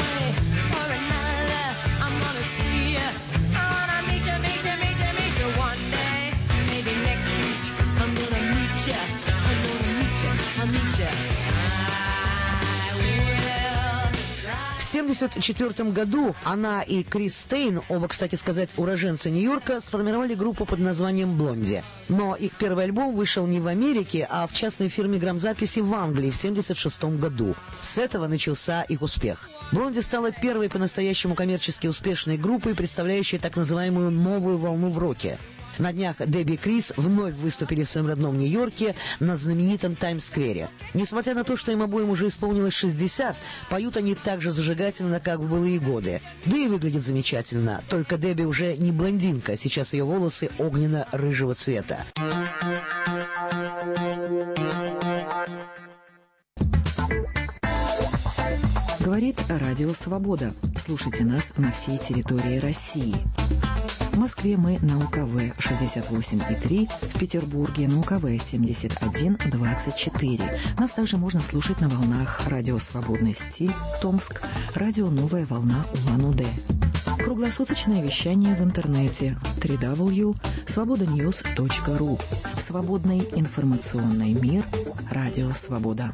В тысяча девятьсот семьдесят четвёртом году она и Крис Стейн, оба, кстати сказать, уроженцы Нью-Йорка, сформировали группу под названием «Блонди». Но их первый альбом вышел не в Америке, а в частной фирме грамзаписи в Англии в семьдесят шестом году. С этого начался их успех. «Блонди» стала первой по-настоящему коммерчески успешной группой, представляющей так называемую «новую волну в роке». На днях Дебби и Крис вновь выступили в своем родном Нью-Йорке на знаменитом Таймс-сквере. Несмотря на то, что им обоим уже исполнилось шестьдесят, поют они так же зажигательно, как в былые годы. Да и выглядит замечательно. Только Дебби уже не блондинка, сейчас ее волосы огненно-рыжего цвета. Говорит Радио Свобода. Слушайте нас на всей территории России. В Москве мы на У К В шестьдесят восемь и три, в Петербурге на У К В семьдесят один двадцать четыре. Нас также можно слушать на волнах Радио Свободный стиль, Томск, Радио Новая волна Улан-Удэ. Круглосуточное вещание в интернете дабл ю дабл ю дабл ю точка свобода ньюс точка ру. Свободный информационный мир. Радио Свобода.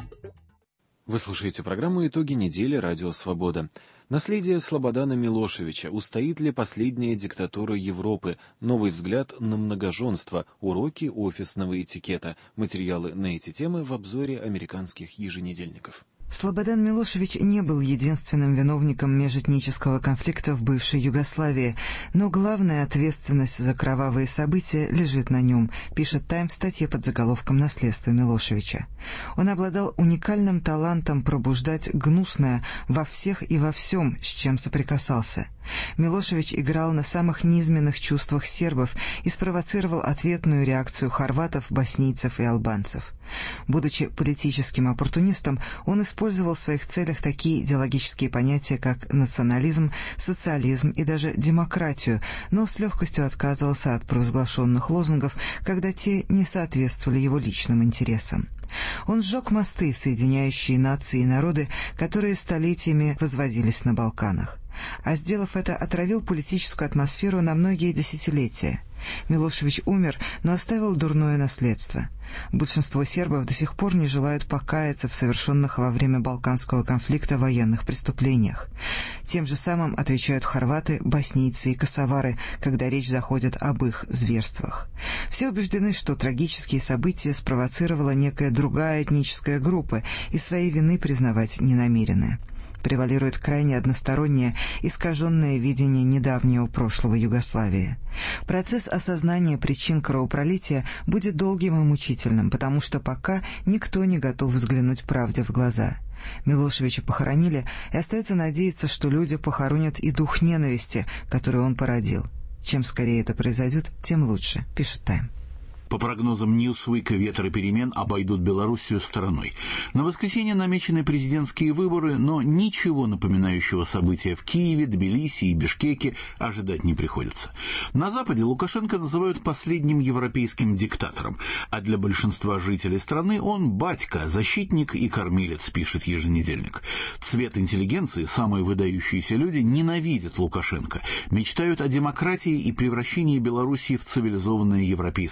Вы слушаете программу «Итоги недели. Радио Свобода». Наследие Слободана Милошевича. Устоит ли последняя диктатура Европы? Новый взгляд на многоженство. Уроки офисного этикета. Материалы на эти темы в обзоре американских еженедельников. Слободан Милошевич не был единственным виновником межэтнического конфликта в бывшей Югославии, но главная ответственность за кровавые события лежит на нем, пишет «Таймс» в статье под заголовком «Наследство Милошевича». Он обладал уникальным талантом пробуждать гнусное во всех и во всем, с чем соприкасался. Милошевич играл на самых низменных чувствах сербов и спровоцировал ответную реакцию хорватов, боснийцев и албанцев. Будучи политическим оппортунистом, он использовал в своих целях такие идеологические понятия, как национализм, социализм и даже демократию, но с легкостью отказывался от провозглашенных лозунгов, когда те не соответствовали его личным интересам. Он сжег мосты, соединяющие нации и народы, которые столетиями возводились на Балканах. А сделав это, отравил политическую атмосферу на многие десятилетия. Милошевич умер, но оставил дурное наследство. Большинство сербов до сих пор не желают покаяться в совершенных во время Балканского конфликта военных преступлениях. Тем же самым отвечают хорваты, боснийцы и косовары, когда речь заходит об их зверствах. Все убеждены, что трагические события спровоцировала некая другая этническая группа, и своей вины признавать не намерены. Превалирует крайне одностороннее, искаженное видение недавнего прошлого Югославии. Процесс осознания причин кровопролития будет долгим и мучительным, потому что пока никто не готов взглянуть правде в глаза. Милошевича похоронили, и остается надеяться, что люди похоронят и дух ненависти, который он породил. Чем скорее это произойдет, тем лучше, пишет «Тайм». По прогнозам Newsweek, ветры перемен обойдут Белоруссию стороной. На воскресенье намечены президентские выборы, но ничего напоминающего события в Киеве, Тбилиси и Бишкеке ожидать не приходится. На Западе Лукашенко называют последним европейским диктатором, а для большинства жителей страны он батька, защитник и кормилец, пишет еженедельник. Цвет интеллигенции, самые выдающиеся люди, ненавидят Лукашенко, мечтают о демократии и превращении Белоруссии в цивилизованное европейское государство.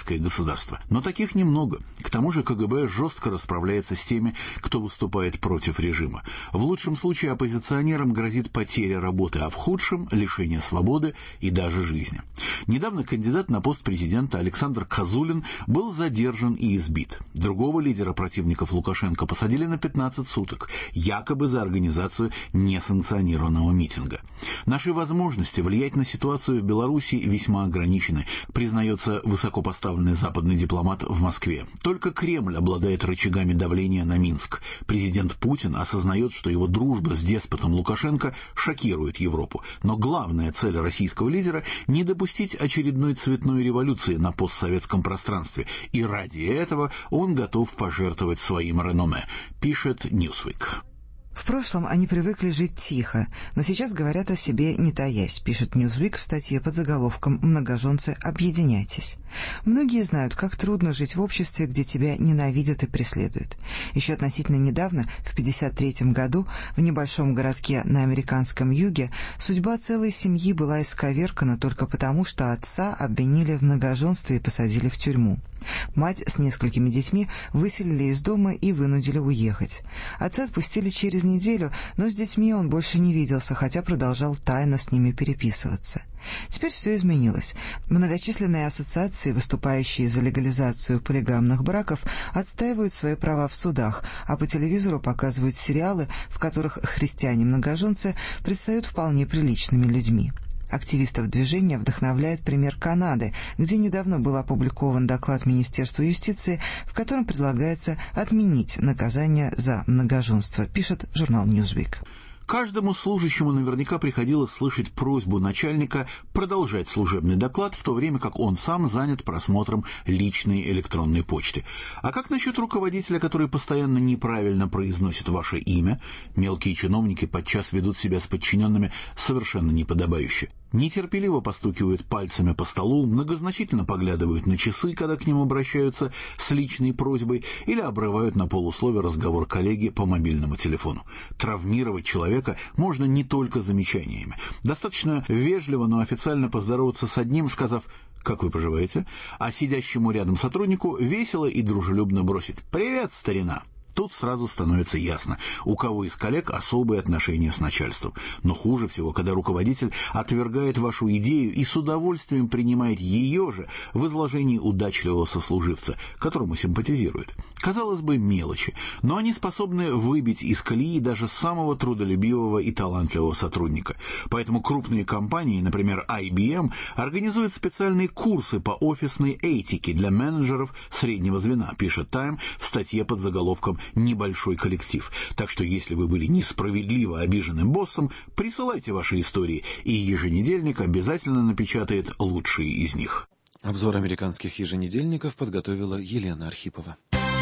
государства. Но таких немного. К тому же КГБ жестко расправляется с теми, кто выступает против режима. В лучшем случае оппозиционерам грозит потеря работы, а в худшем – лишение свободы и даже жизни. Недавно кандидат на пост президента Александр Козулин был задержан и избит. Другого лидера противников Лукашенко посадили на пятнадцать суток, якобы за организацию несанкционированного митинга. Наши возможности влиять на ситуацию в Беларуси весьма ограничены, признается высокопоставленный западный дипломат в Москве. Только Кремль обладает рычагами давления на Минск. Президент Путин осознает, что его дружба с деспотом Лукашенко шокирует Европу. Но главная цель российского лидера – не допустить очередной цветной революции на постсоветском пространстве. И ради этого он готов пожертвовать своим реноме, пишет Newsweek. В прошлом они привыкли жить тихо, но сейчас говорят о себе не таясь, пишет Newsweek в статье под заголовком «Многоженцы, объединяйтесь». Многие знают, как трудно жить в обществе, где тебя ненавидят и преследуют. Еще относительно недавно, в пятьдесят третьем году, в небольшом городке на американском юге, судьба целой семьи была исковеркана только потому, что отца обвинили в многоженстве и посадили в тюрьму. Мать с несколькими детьми выселили из дома и вынудили уехать. Отца отпустили через неделю, но с детьми он больше не виделся, хотя продолжал тайно с ними переписываться. Теперь все изменилось. Многочисленные ассоциации, выступающие за легализацию полигамных браков, отстаивают свои права в судах, а по телевизору показывают сериалы, в которых христиане-многоженцы предстают вполне приличными людьми. Активистов движения вдохновляет пример Канады, где недавно был опубликован доклад Министерства юстиции, в котором предлагается отменить наказание за многоженство, пишет журнал Newsweek. Каждому служащему наверняка приходилось слышать просьбу начальника продолжать служебный доклад, в то время как он сам занят просмотром личной электронной почты. А как насчет руководителя, который постоянно неправильно произносит ваше имя? Мелкие чиновники подчас ведут себя с подчиненными совершенно неподобающе. Нетерпеливо постукивают пальцами по столу, многозначительно поглядывают на часы, когда к ним обращаются с личной просьбой, или обрывают на полуслове разговор коллеги по мобильному телефону. Травмировать человека можно не только замечаниями. Достаточно вежливо, но официально поздороваться с одним, сказав «Как вы поживаете?», а сидящему рядом сотруднику весело и дружелюбно бросить «Привет, старина!». Тут сразу становится ясно, у кого из коллег особые отношения с начальством. Но хуже всего, когда руководитель отвергает вашу идею и с удовольствием принимает ее же в изложении удачливого сослуживца, которому симпатизирует. Казалось бы, мелочи, но они способны выбить из колеи даже самого трудолюбивого и талантливого сотрудника. Поэтому крупные компании, например, ай би эм, организуют специальные курсы по офисной этике для менеджеров среднего звена, пишет Time в статье под заголовком «Небольшой коллектив». Так что если вы были несправедливо обижены боссом, присылайте ваши истории, и еженедельник обязательно напечатает лучшие из них. Обзор американских еженедельников подготовила Елена Архипова.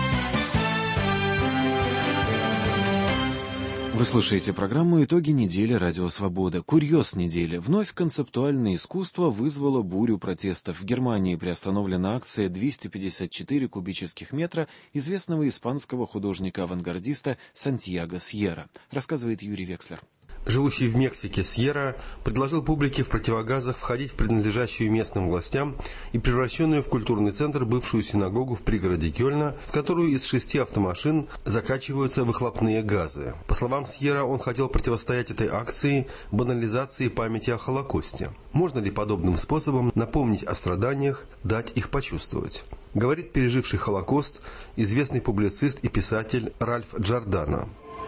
Вы слушаете программу «Итоги недели. Радио Свобода». Курьез недели. Вновь концептуальное искусство вызвало бурю протестов. В Германии приостановлена акция двести пятьдесят четыре кубических метра известного испанского художника-авангардиста Сантьяго Сьерра, рассказывает Юрий Векслер. Живущий в Мексике Сьерра предложил публике в противогазах входить в принадлежащую местным властям и превращенную в культурный центр бывшую синагогу в пригороде Кёльна, в которую из шести автомашин закачиваются выхлопные газы. По словам Сьерра, он хотел противостоять этой акции банализации памяти о Холокосте. Можно ли подобным способом напомнить о страданиях, дать их почувствовать? Говорит переживший Холокост известный публицист и писатель Ральф Джордано.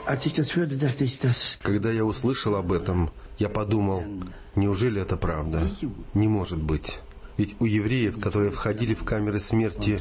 Когда я услышал об этом, я подумал, неужели это правда? Не может быть. Ведь у евреев, которые входили в камеры смерти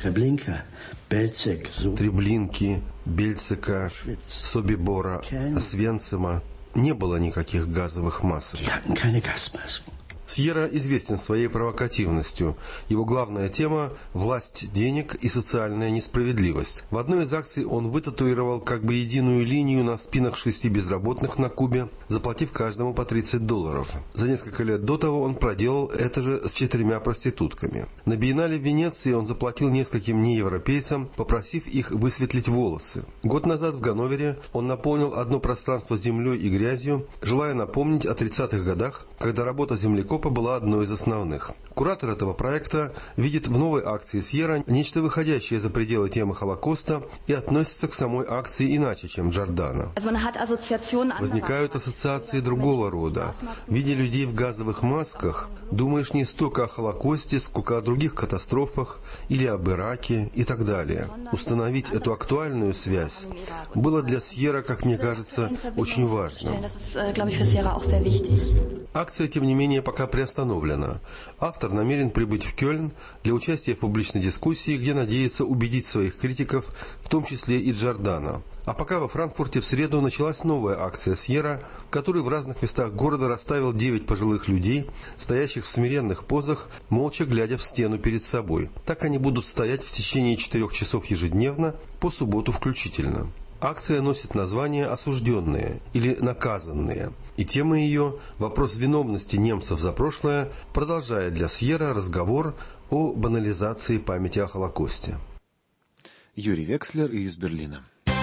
Треблинки, Бельцика, Собибора, Освенцима, не было никаких газовых масок. Сьерра известен своей провокативностью. Его главная тема – власть денег и социальная несправедливость. В одной из акций он вытатуировал как бы единую линию на спинах шести безработных на Кубе, заплатив каждому по тридцать долларов. За несколько лет до того он проделал это же с четырьмя проститутками. На биеннале в Венеции он заплатил нескольким неевропейцам, попросив их высветлить волосы. Год назад в Ганновере он наполнил одно пространство землей и грязью, желая напомнить о тридцатых годах, когда работа землекопа была одной из основных. Куратор этого проекта видит в новой акции «Сьерра» нечто выходящее за пределы темы Холокоста и относится к самой акции иначе, чем Джордано. Возникают ассоциации другого рода. Видя людей в газовых масках, думаешь не столько о Холокосте, сколько о других катастрофах или об Ираке и так далее. Установить эту актуальную связь было для «Сьерра», как мне кажется, очень важным. Акция, тем не менее, пока приостановлена. Автор намерен прибыть в Кёльн для участия в публичной дискуссии, где надеется убедить своих критиков, в том числе и Джордано. А пока во Франкфурте в среду началась новая акция «Сьерра», который в разных местах города расставил девять пожилых людей, стоящих в смиренных позах, молча глядя в стену перед собой. Так они будут стоять в течение четырех часов ежедневно, по субботу включительно. Акция носит название «Осужденные» или «Наказанные», и тема ее – вопрос виновности немцев за прошлое, продолжает для «Сьерра» разговор о банализации памяти о Холокосте. Юрий Векслер из Берлина.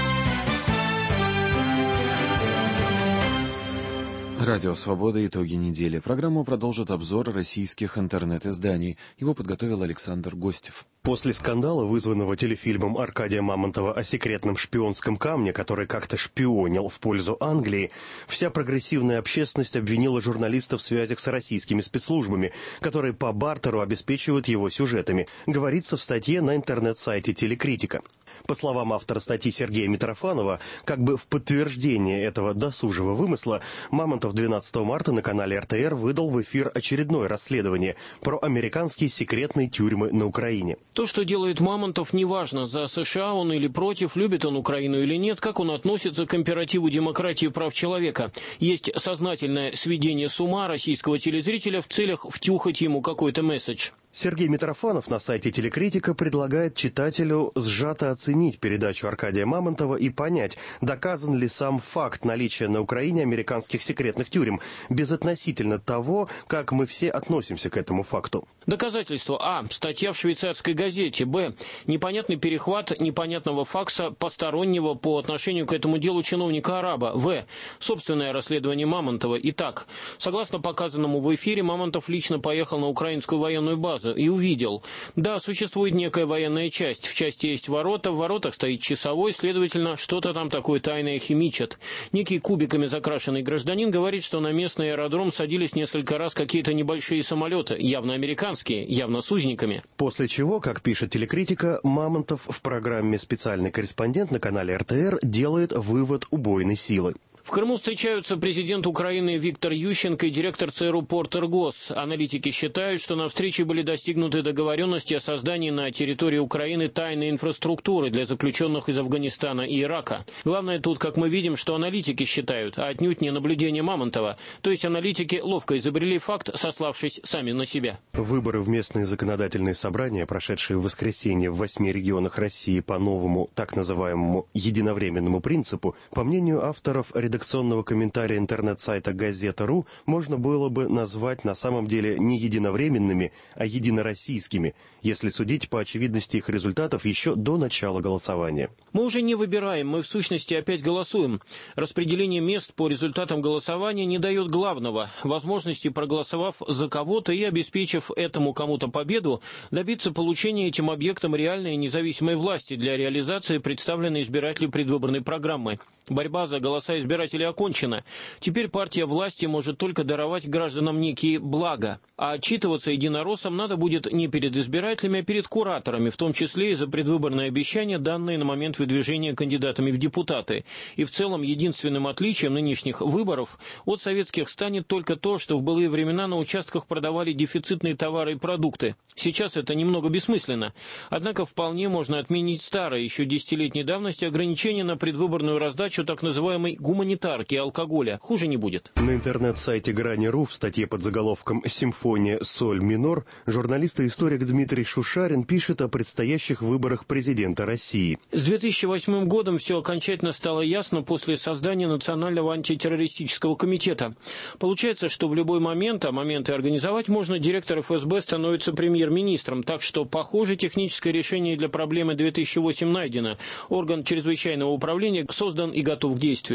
Радио «Свобода. Итоги недели». Программу продолжит обзор российских интернет-изданий. Его подготовил Александр Гостев. После скандала, вызванного телефильмом Аркадия Мамонтова о секретном шпионском камне, который как-то шпионил в пользу Англии, вся прогрессивная общественность обвинила журналиста в связях с российскими спецслужбами, которые по бартеру обеспечивают его сюжетами, говорится в статье на интернет-сайте «Телекритика». По словам автора статьи Сергея Митрофанова, как бы в подтверждение этого досужего вымысла, Мамонтов двенадцатого марта на канале эр тэ эр выдал в эфир очередное расследование про американские секретные тюрьмы на Украине. То, что делает Мамонтов, неважно, за США он или против, любит он Украину или нет, как он относится к императиву демократии и прав человека. Есть сознательное сведение с ума российского телезрителя в целях втюхать ему какой-то месседж. Сергей Митрофанов на сайте «Телекритика» предлагает читателю сжато оценить передачу Аркадия Мамонтова и понять, доказан ли сам факт наличия на Украине американских секретных тюрем, безотносительно того, как мы все относимся к этому факту. Доказательство. А. Статья в швейцарской газете. Б. Непонятный перехват непонятного факса постороннего по отношению к этому делу чиновника-араба. В. Собственное расследование Мамонтова. Итак, согласно показанному в эфире, Мамонтов лично поехал на украинскую военную базу и увидел. Да, существует некая военная часть. В части есть ворота, в воротах стоит часовой, следовательно, что-то там такое тайное химичат. Некий кубиками закрашенный гражданин говорит, что на местный аэродром садились несколько раз какие-то небольшие самолеты, явно американские, явно с узниками. После чего, как пишет Телекритика, Мамонтов в программе «Специальный корреспондент» на канале эр тэ эр делает вывод убойной силы. В Крыму встречаются президент Украины Виктор Ющенко и директор цэ эр у Портергос. Аналитики считают, что на встрече были достигнуты договоренности о создании на территории Украины тайной инфраструктуры для заключенных из Афганистана и Ирака. Главное тут, как мы видим, что аналитики считают, а отнюдь не наблюдение Мамонтова. То есть аналитики ловко изобрели факт, сославшись сами на себя. Выборы в местные законодательные собрания, прошедшие в воскресенье в восьми регионах России по новому, так называемому, единовременному принципу, по мнению авторов редакционного комментария интернет-сайта «Газета.ру», можно было бы назвать на самом деле не единовременными, а единороссийскими, если судить по очевидности их результатов еще до начала голосования. Мы уже не выбираем, мы в сущности опять голосуем. Распределение мест по результатам голосования не дает главного – возможности, проголосовав за кого-то и обеспечив этому кому-то победу, добиться получения этим объектом реальной независимой власти для реализации представленной избирателю предвыборной программы. Борьба за голоса избирателей окончена. Теперь партия власти может только даровать гражданам некие блага. А отчитываться единороссам надо будет не перед избирателями, а перед кураторами, в том числе и за предвыборные обещания, данные на момент выдвижения кандидатами в депутаты. И в целом единственным отличием нынешних выборов от советских станет только то, что в былые времена на участках продавали дефицитные товары и продукты. Сейчас это немного бессмысленно. Однако вполне можно отменить старое, еще десятилетней давности, ограничение на предвыборную раздачу так называемой гуманитарки и алкоголя. Хуже не будет. На интернет-сайте Грани.ру в статье под заголовком «Симфония соль минор» журналист и историк Дмитрий Шушарин пишет о предстоящих выборах президента России. С две тысячи восьмым годом все окончательно стало ясно после создания Национального антитеррористического комитета. Получается, что в любой момент, а моменты организовать можно, директор эф эс бэ становится премьер-министром. Так что, похоже, техническое решение для проблемы две тысячи восемь найдено. Орган чрезвычайного управления создан и готов к действию. По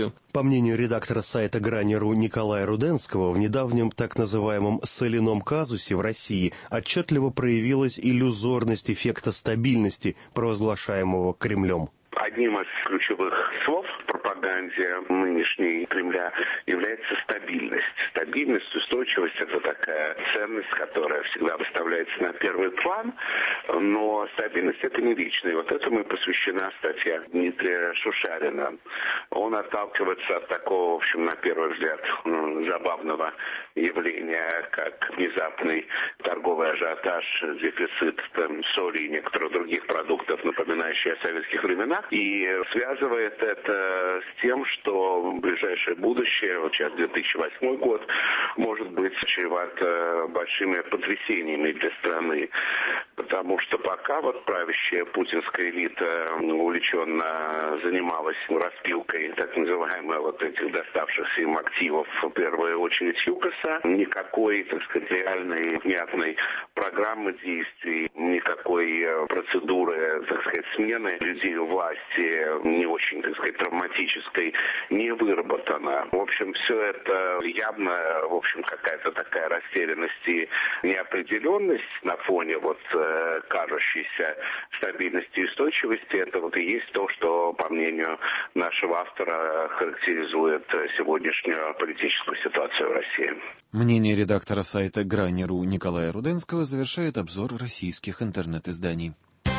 мнению редактора сайта «Грани.ру» Николая Руденского, в недавнем так называемом «соляном казусе» в России отчетливо проявилась иллюзорность эффекта стабильности, провозглашаемого Кремлем. Одним из ключевых слов в пропаганде нынешней Кремля является стабильность. Стабильность, устойчивость – это такая ценность, которая всегда выставляется на первый план, но стабильность – это не вечная. И вот этому и посвящена статья Дмитрия Шушарина. Он отталкивается от такого, в общем, на первый взгляд, забавного явления, как внезапный торговый ажиотаж, дефицит там, соли и некоторых других продуктов, напоминающих о советских временах, и связывает это с тем, что в ближайшее будущее, вот сейчас две тысячи восьмой год, может быть чревато большими потрясениями для страны. Потому что пока вот правящая путинская элита увлеченно занималась распилкой так называемых вот этих доставшихся им активов, в первую очередь ЮКОСа, никакой, так сказать, реальной, внятной программы действий, никакой процедуры, так сказать, смены людей у власти, не очень, так сказать, травматической, не выработано. В общем, все это явно, в общем, какая-то такая растерянность и неопределенность на фоне вот э, кажущейся стабильности и устойчивости. Это вот и есть то, что, по мнению нашего автора, характеризует сегодняшнюю политическую ситуацию в России. Мнение редактора сайта «Грани.ру» Николая Руденского завершает обзор российских интернет-изданий.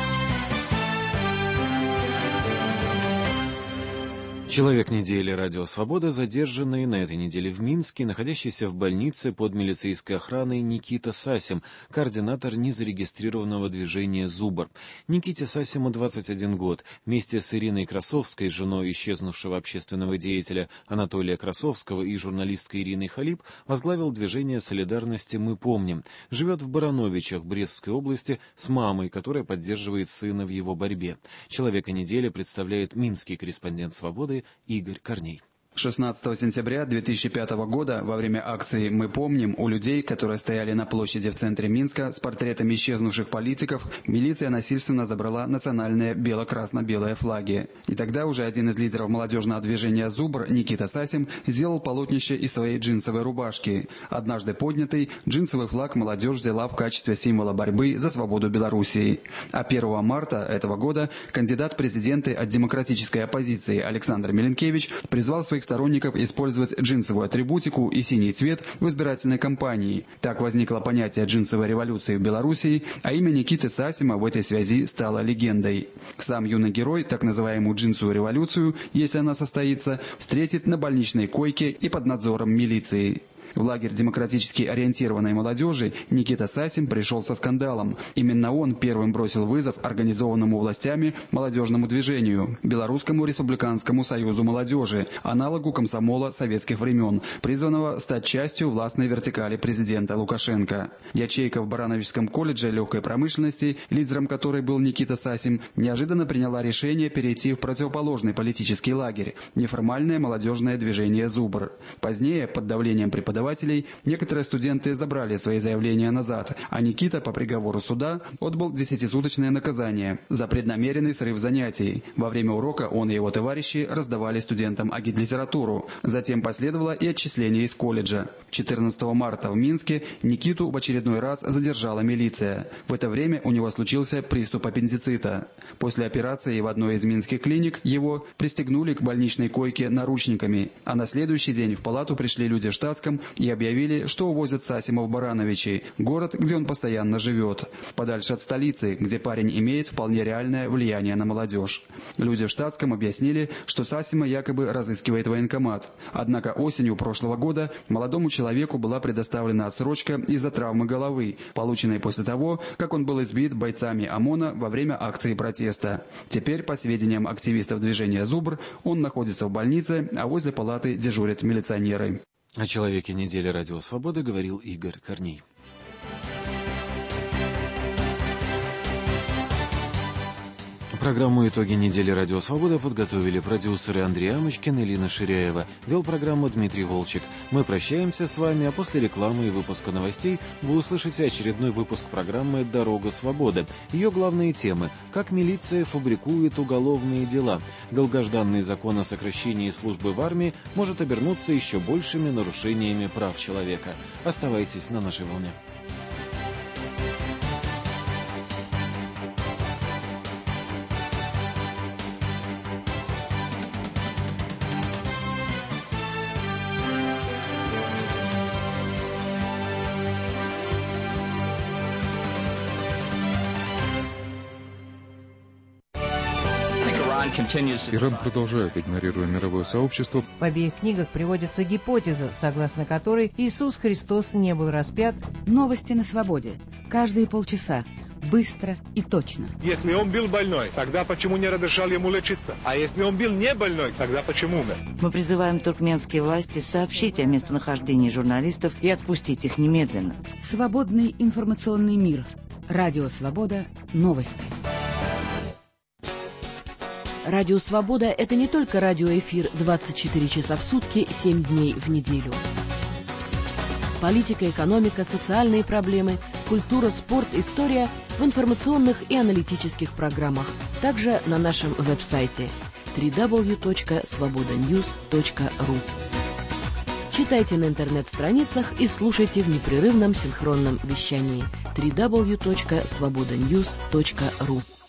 Человек недели «Радио Свобода», задержанный на этой неделе в Минске, находящийся в больнице под милицейской охраной Никита Сасим, координатор незарегистрированного движения «Зубр». Никите Сасиму двадцать один год. Вместе с Ириной Красовской, женой исчезнувшего общественного деятеля Анатолия Красовского, и журналисткой Ириной Халип, возглавил движение солидарности «Мы помним». Живет в Барановичах Брестской области с мамой, которая поддерживает сына в его борьбе. Человека недели представляет минский корреспондент «Свободы» Игорь Корней. шестнадцатого сентября две тысячи пятого года во время акции «Мы помним» у людей, которые стояли на площади в центре Минска с портретами исчезнувших политиков, милиция насильственно забрала национальные бело-красно-белые флаги. И тогда уже один из лидеров молодежного движения «Зубр» Никита Сасим сделал полотнище из своей джинсовой рубашки. Однажды поднятый джинсовый флаг молодежь взяла в качестве символа борьбы за свободу Белоруссии. А первого марта этого года кандидат в президенты от демократической оппозиции Александр Миленкевич призвал своих сторонников использовать джинсовую атрибутику и синий цвет в избирательной кампании. Так возникло понятие джинсовой революции в Белоруссии, а имя Никиты Сасима в этой связи стало легендой. Сам юный герой так называемую джинсовую революцию, если она состоится, встретит на больничной койке и под надзором милиции. В лагерь демократически ориентированной молодежи Никита Сасим пришел со скандалом. Именно он первым бросил вызов организованному властями молодежному движению, Белорусскому республиканскому союзу молодежи, аналогу комсомола советских времен, призванного стать частью властной вертикали президента Лукашенко. Ячейка в Барановичском колледже легкой промышленности, лидером которой был Никита Сасим, неожиданно приняла решение перейти в противоположный политический лагерь – неформальное молодежное движение «Зубр». Позднее, под давлением преподавателей, некоторые студенты забрали свои заявления назад, а Никита по приговору суда отбыл десятисуточное наказание за преднамеренный срыв занятий. Во время урока он и его товарищи раздавали студентам агитлитературу. Затем последовало и отчисление из колледжа. четырнадцатого марта в Минске Никиту в очередной раз задержала милиция. В это время у него случился приступ аппендицита. После операции в одной из минских клиник его пристегнули к больничной койке наручниками, а на следующий день в палату пришли люди в штатском и объявили, что увозят Сасима в Барановичи, город, где он постоянно живет, подальше от столицы, где парень имеет вполне реальное влияние на молодежь. Люди в штатском объяснили, что Сасима якобы разыскивает военкомат. Однако осенью прошлого года молодому человеку была предоставлена отсрочка из-за травмы головы, полученной после того, как он был избит бойцами ОМОНа во время акции протеста. Теперь, по сведениям активистов движения «Зубр», он находится в больнице, а возле палаты дежурят милиционеры. О человеке недели «Радио Свобода» говорил Игорь Корней. Программу «Итоги недели Радио Свобода» подготовили продюсеры Андрей Амочкин и Лина Ширяева. Вел программу Дмитрий Волчек. Мы прощаемся с вами, а после рекламы и выпуска новостей вы услышите очередной выпуск программы «Дорога свободы». Ее главные темы – как милиция фабрикует уголовные дела. Долгожданный закон о сокращении службы в армии может обернуться еще большими нарушениями прав человека. Оставайтесь на нашей волне. Иран продолжает, игнорируя мировое сообщество. В обеих книгах приводится гипотеза, согласно которой Иисус Христос не был распят. Новости на свободе. Каждые полчаса. Быстро и точно. Если он был больной, тогда почему не разрешал ему лечиться? А если он был не больной, тогда почему умер? Мы призываем туркменские власти сообщить о местонахождении журналистов и отпустить их немедленно. Свободный информационный мир. Радио Свобода. Новости. Радио Свобода – это не только радиоэфир двадцать четыре часа в сутки, семь дней в неделю. Политика, экономика, социальные проблемы, культура, спорт, история в информационных и аналитических программах. Также на нашем веб-сайте дабл ю дабл ю дабл ю точка свобода ньюс точка ру. Читайте на интернет-страницах и слушайте в непрерывном синхронном вещании дабл ю дабл ю дабл ю точка свобода ньюс точка ру.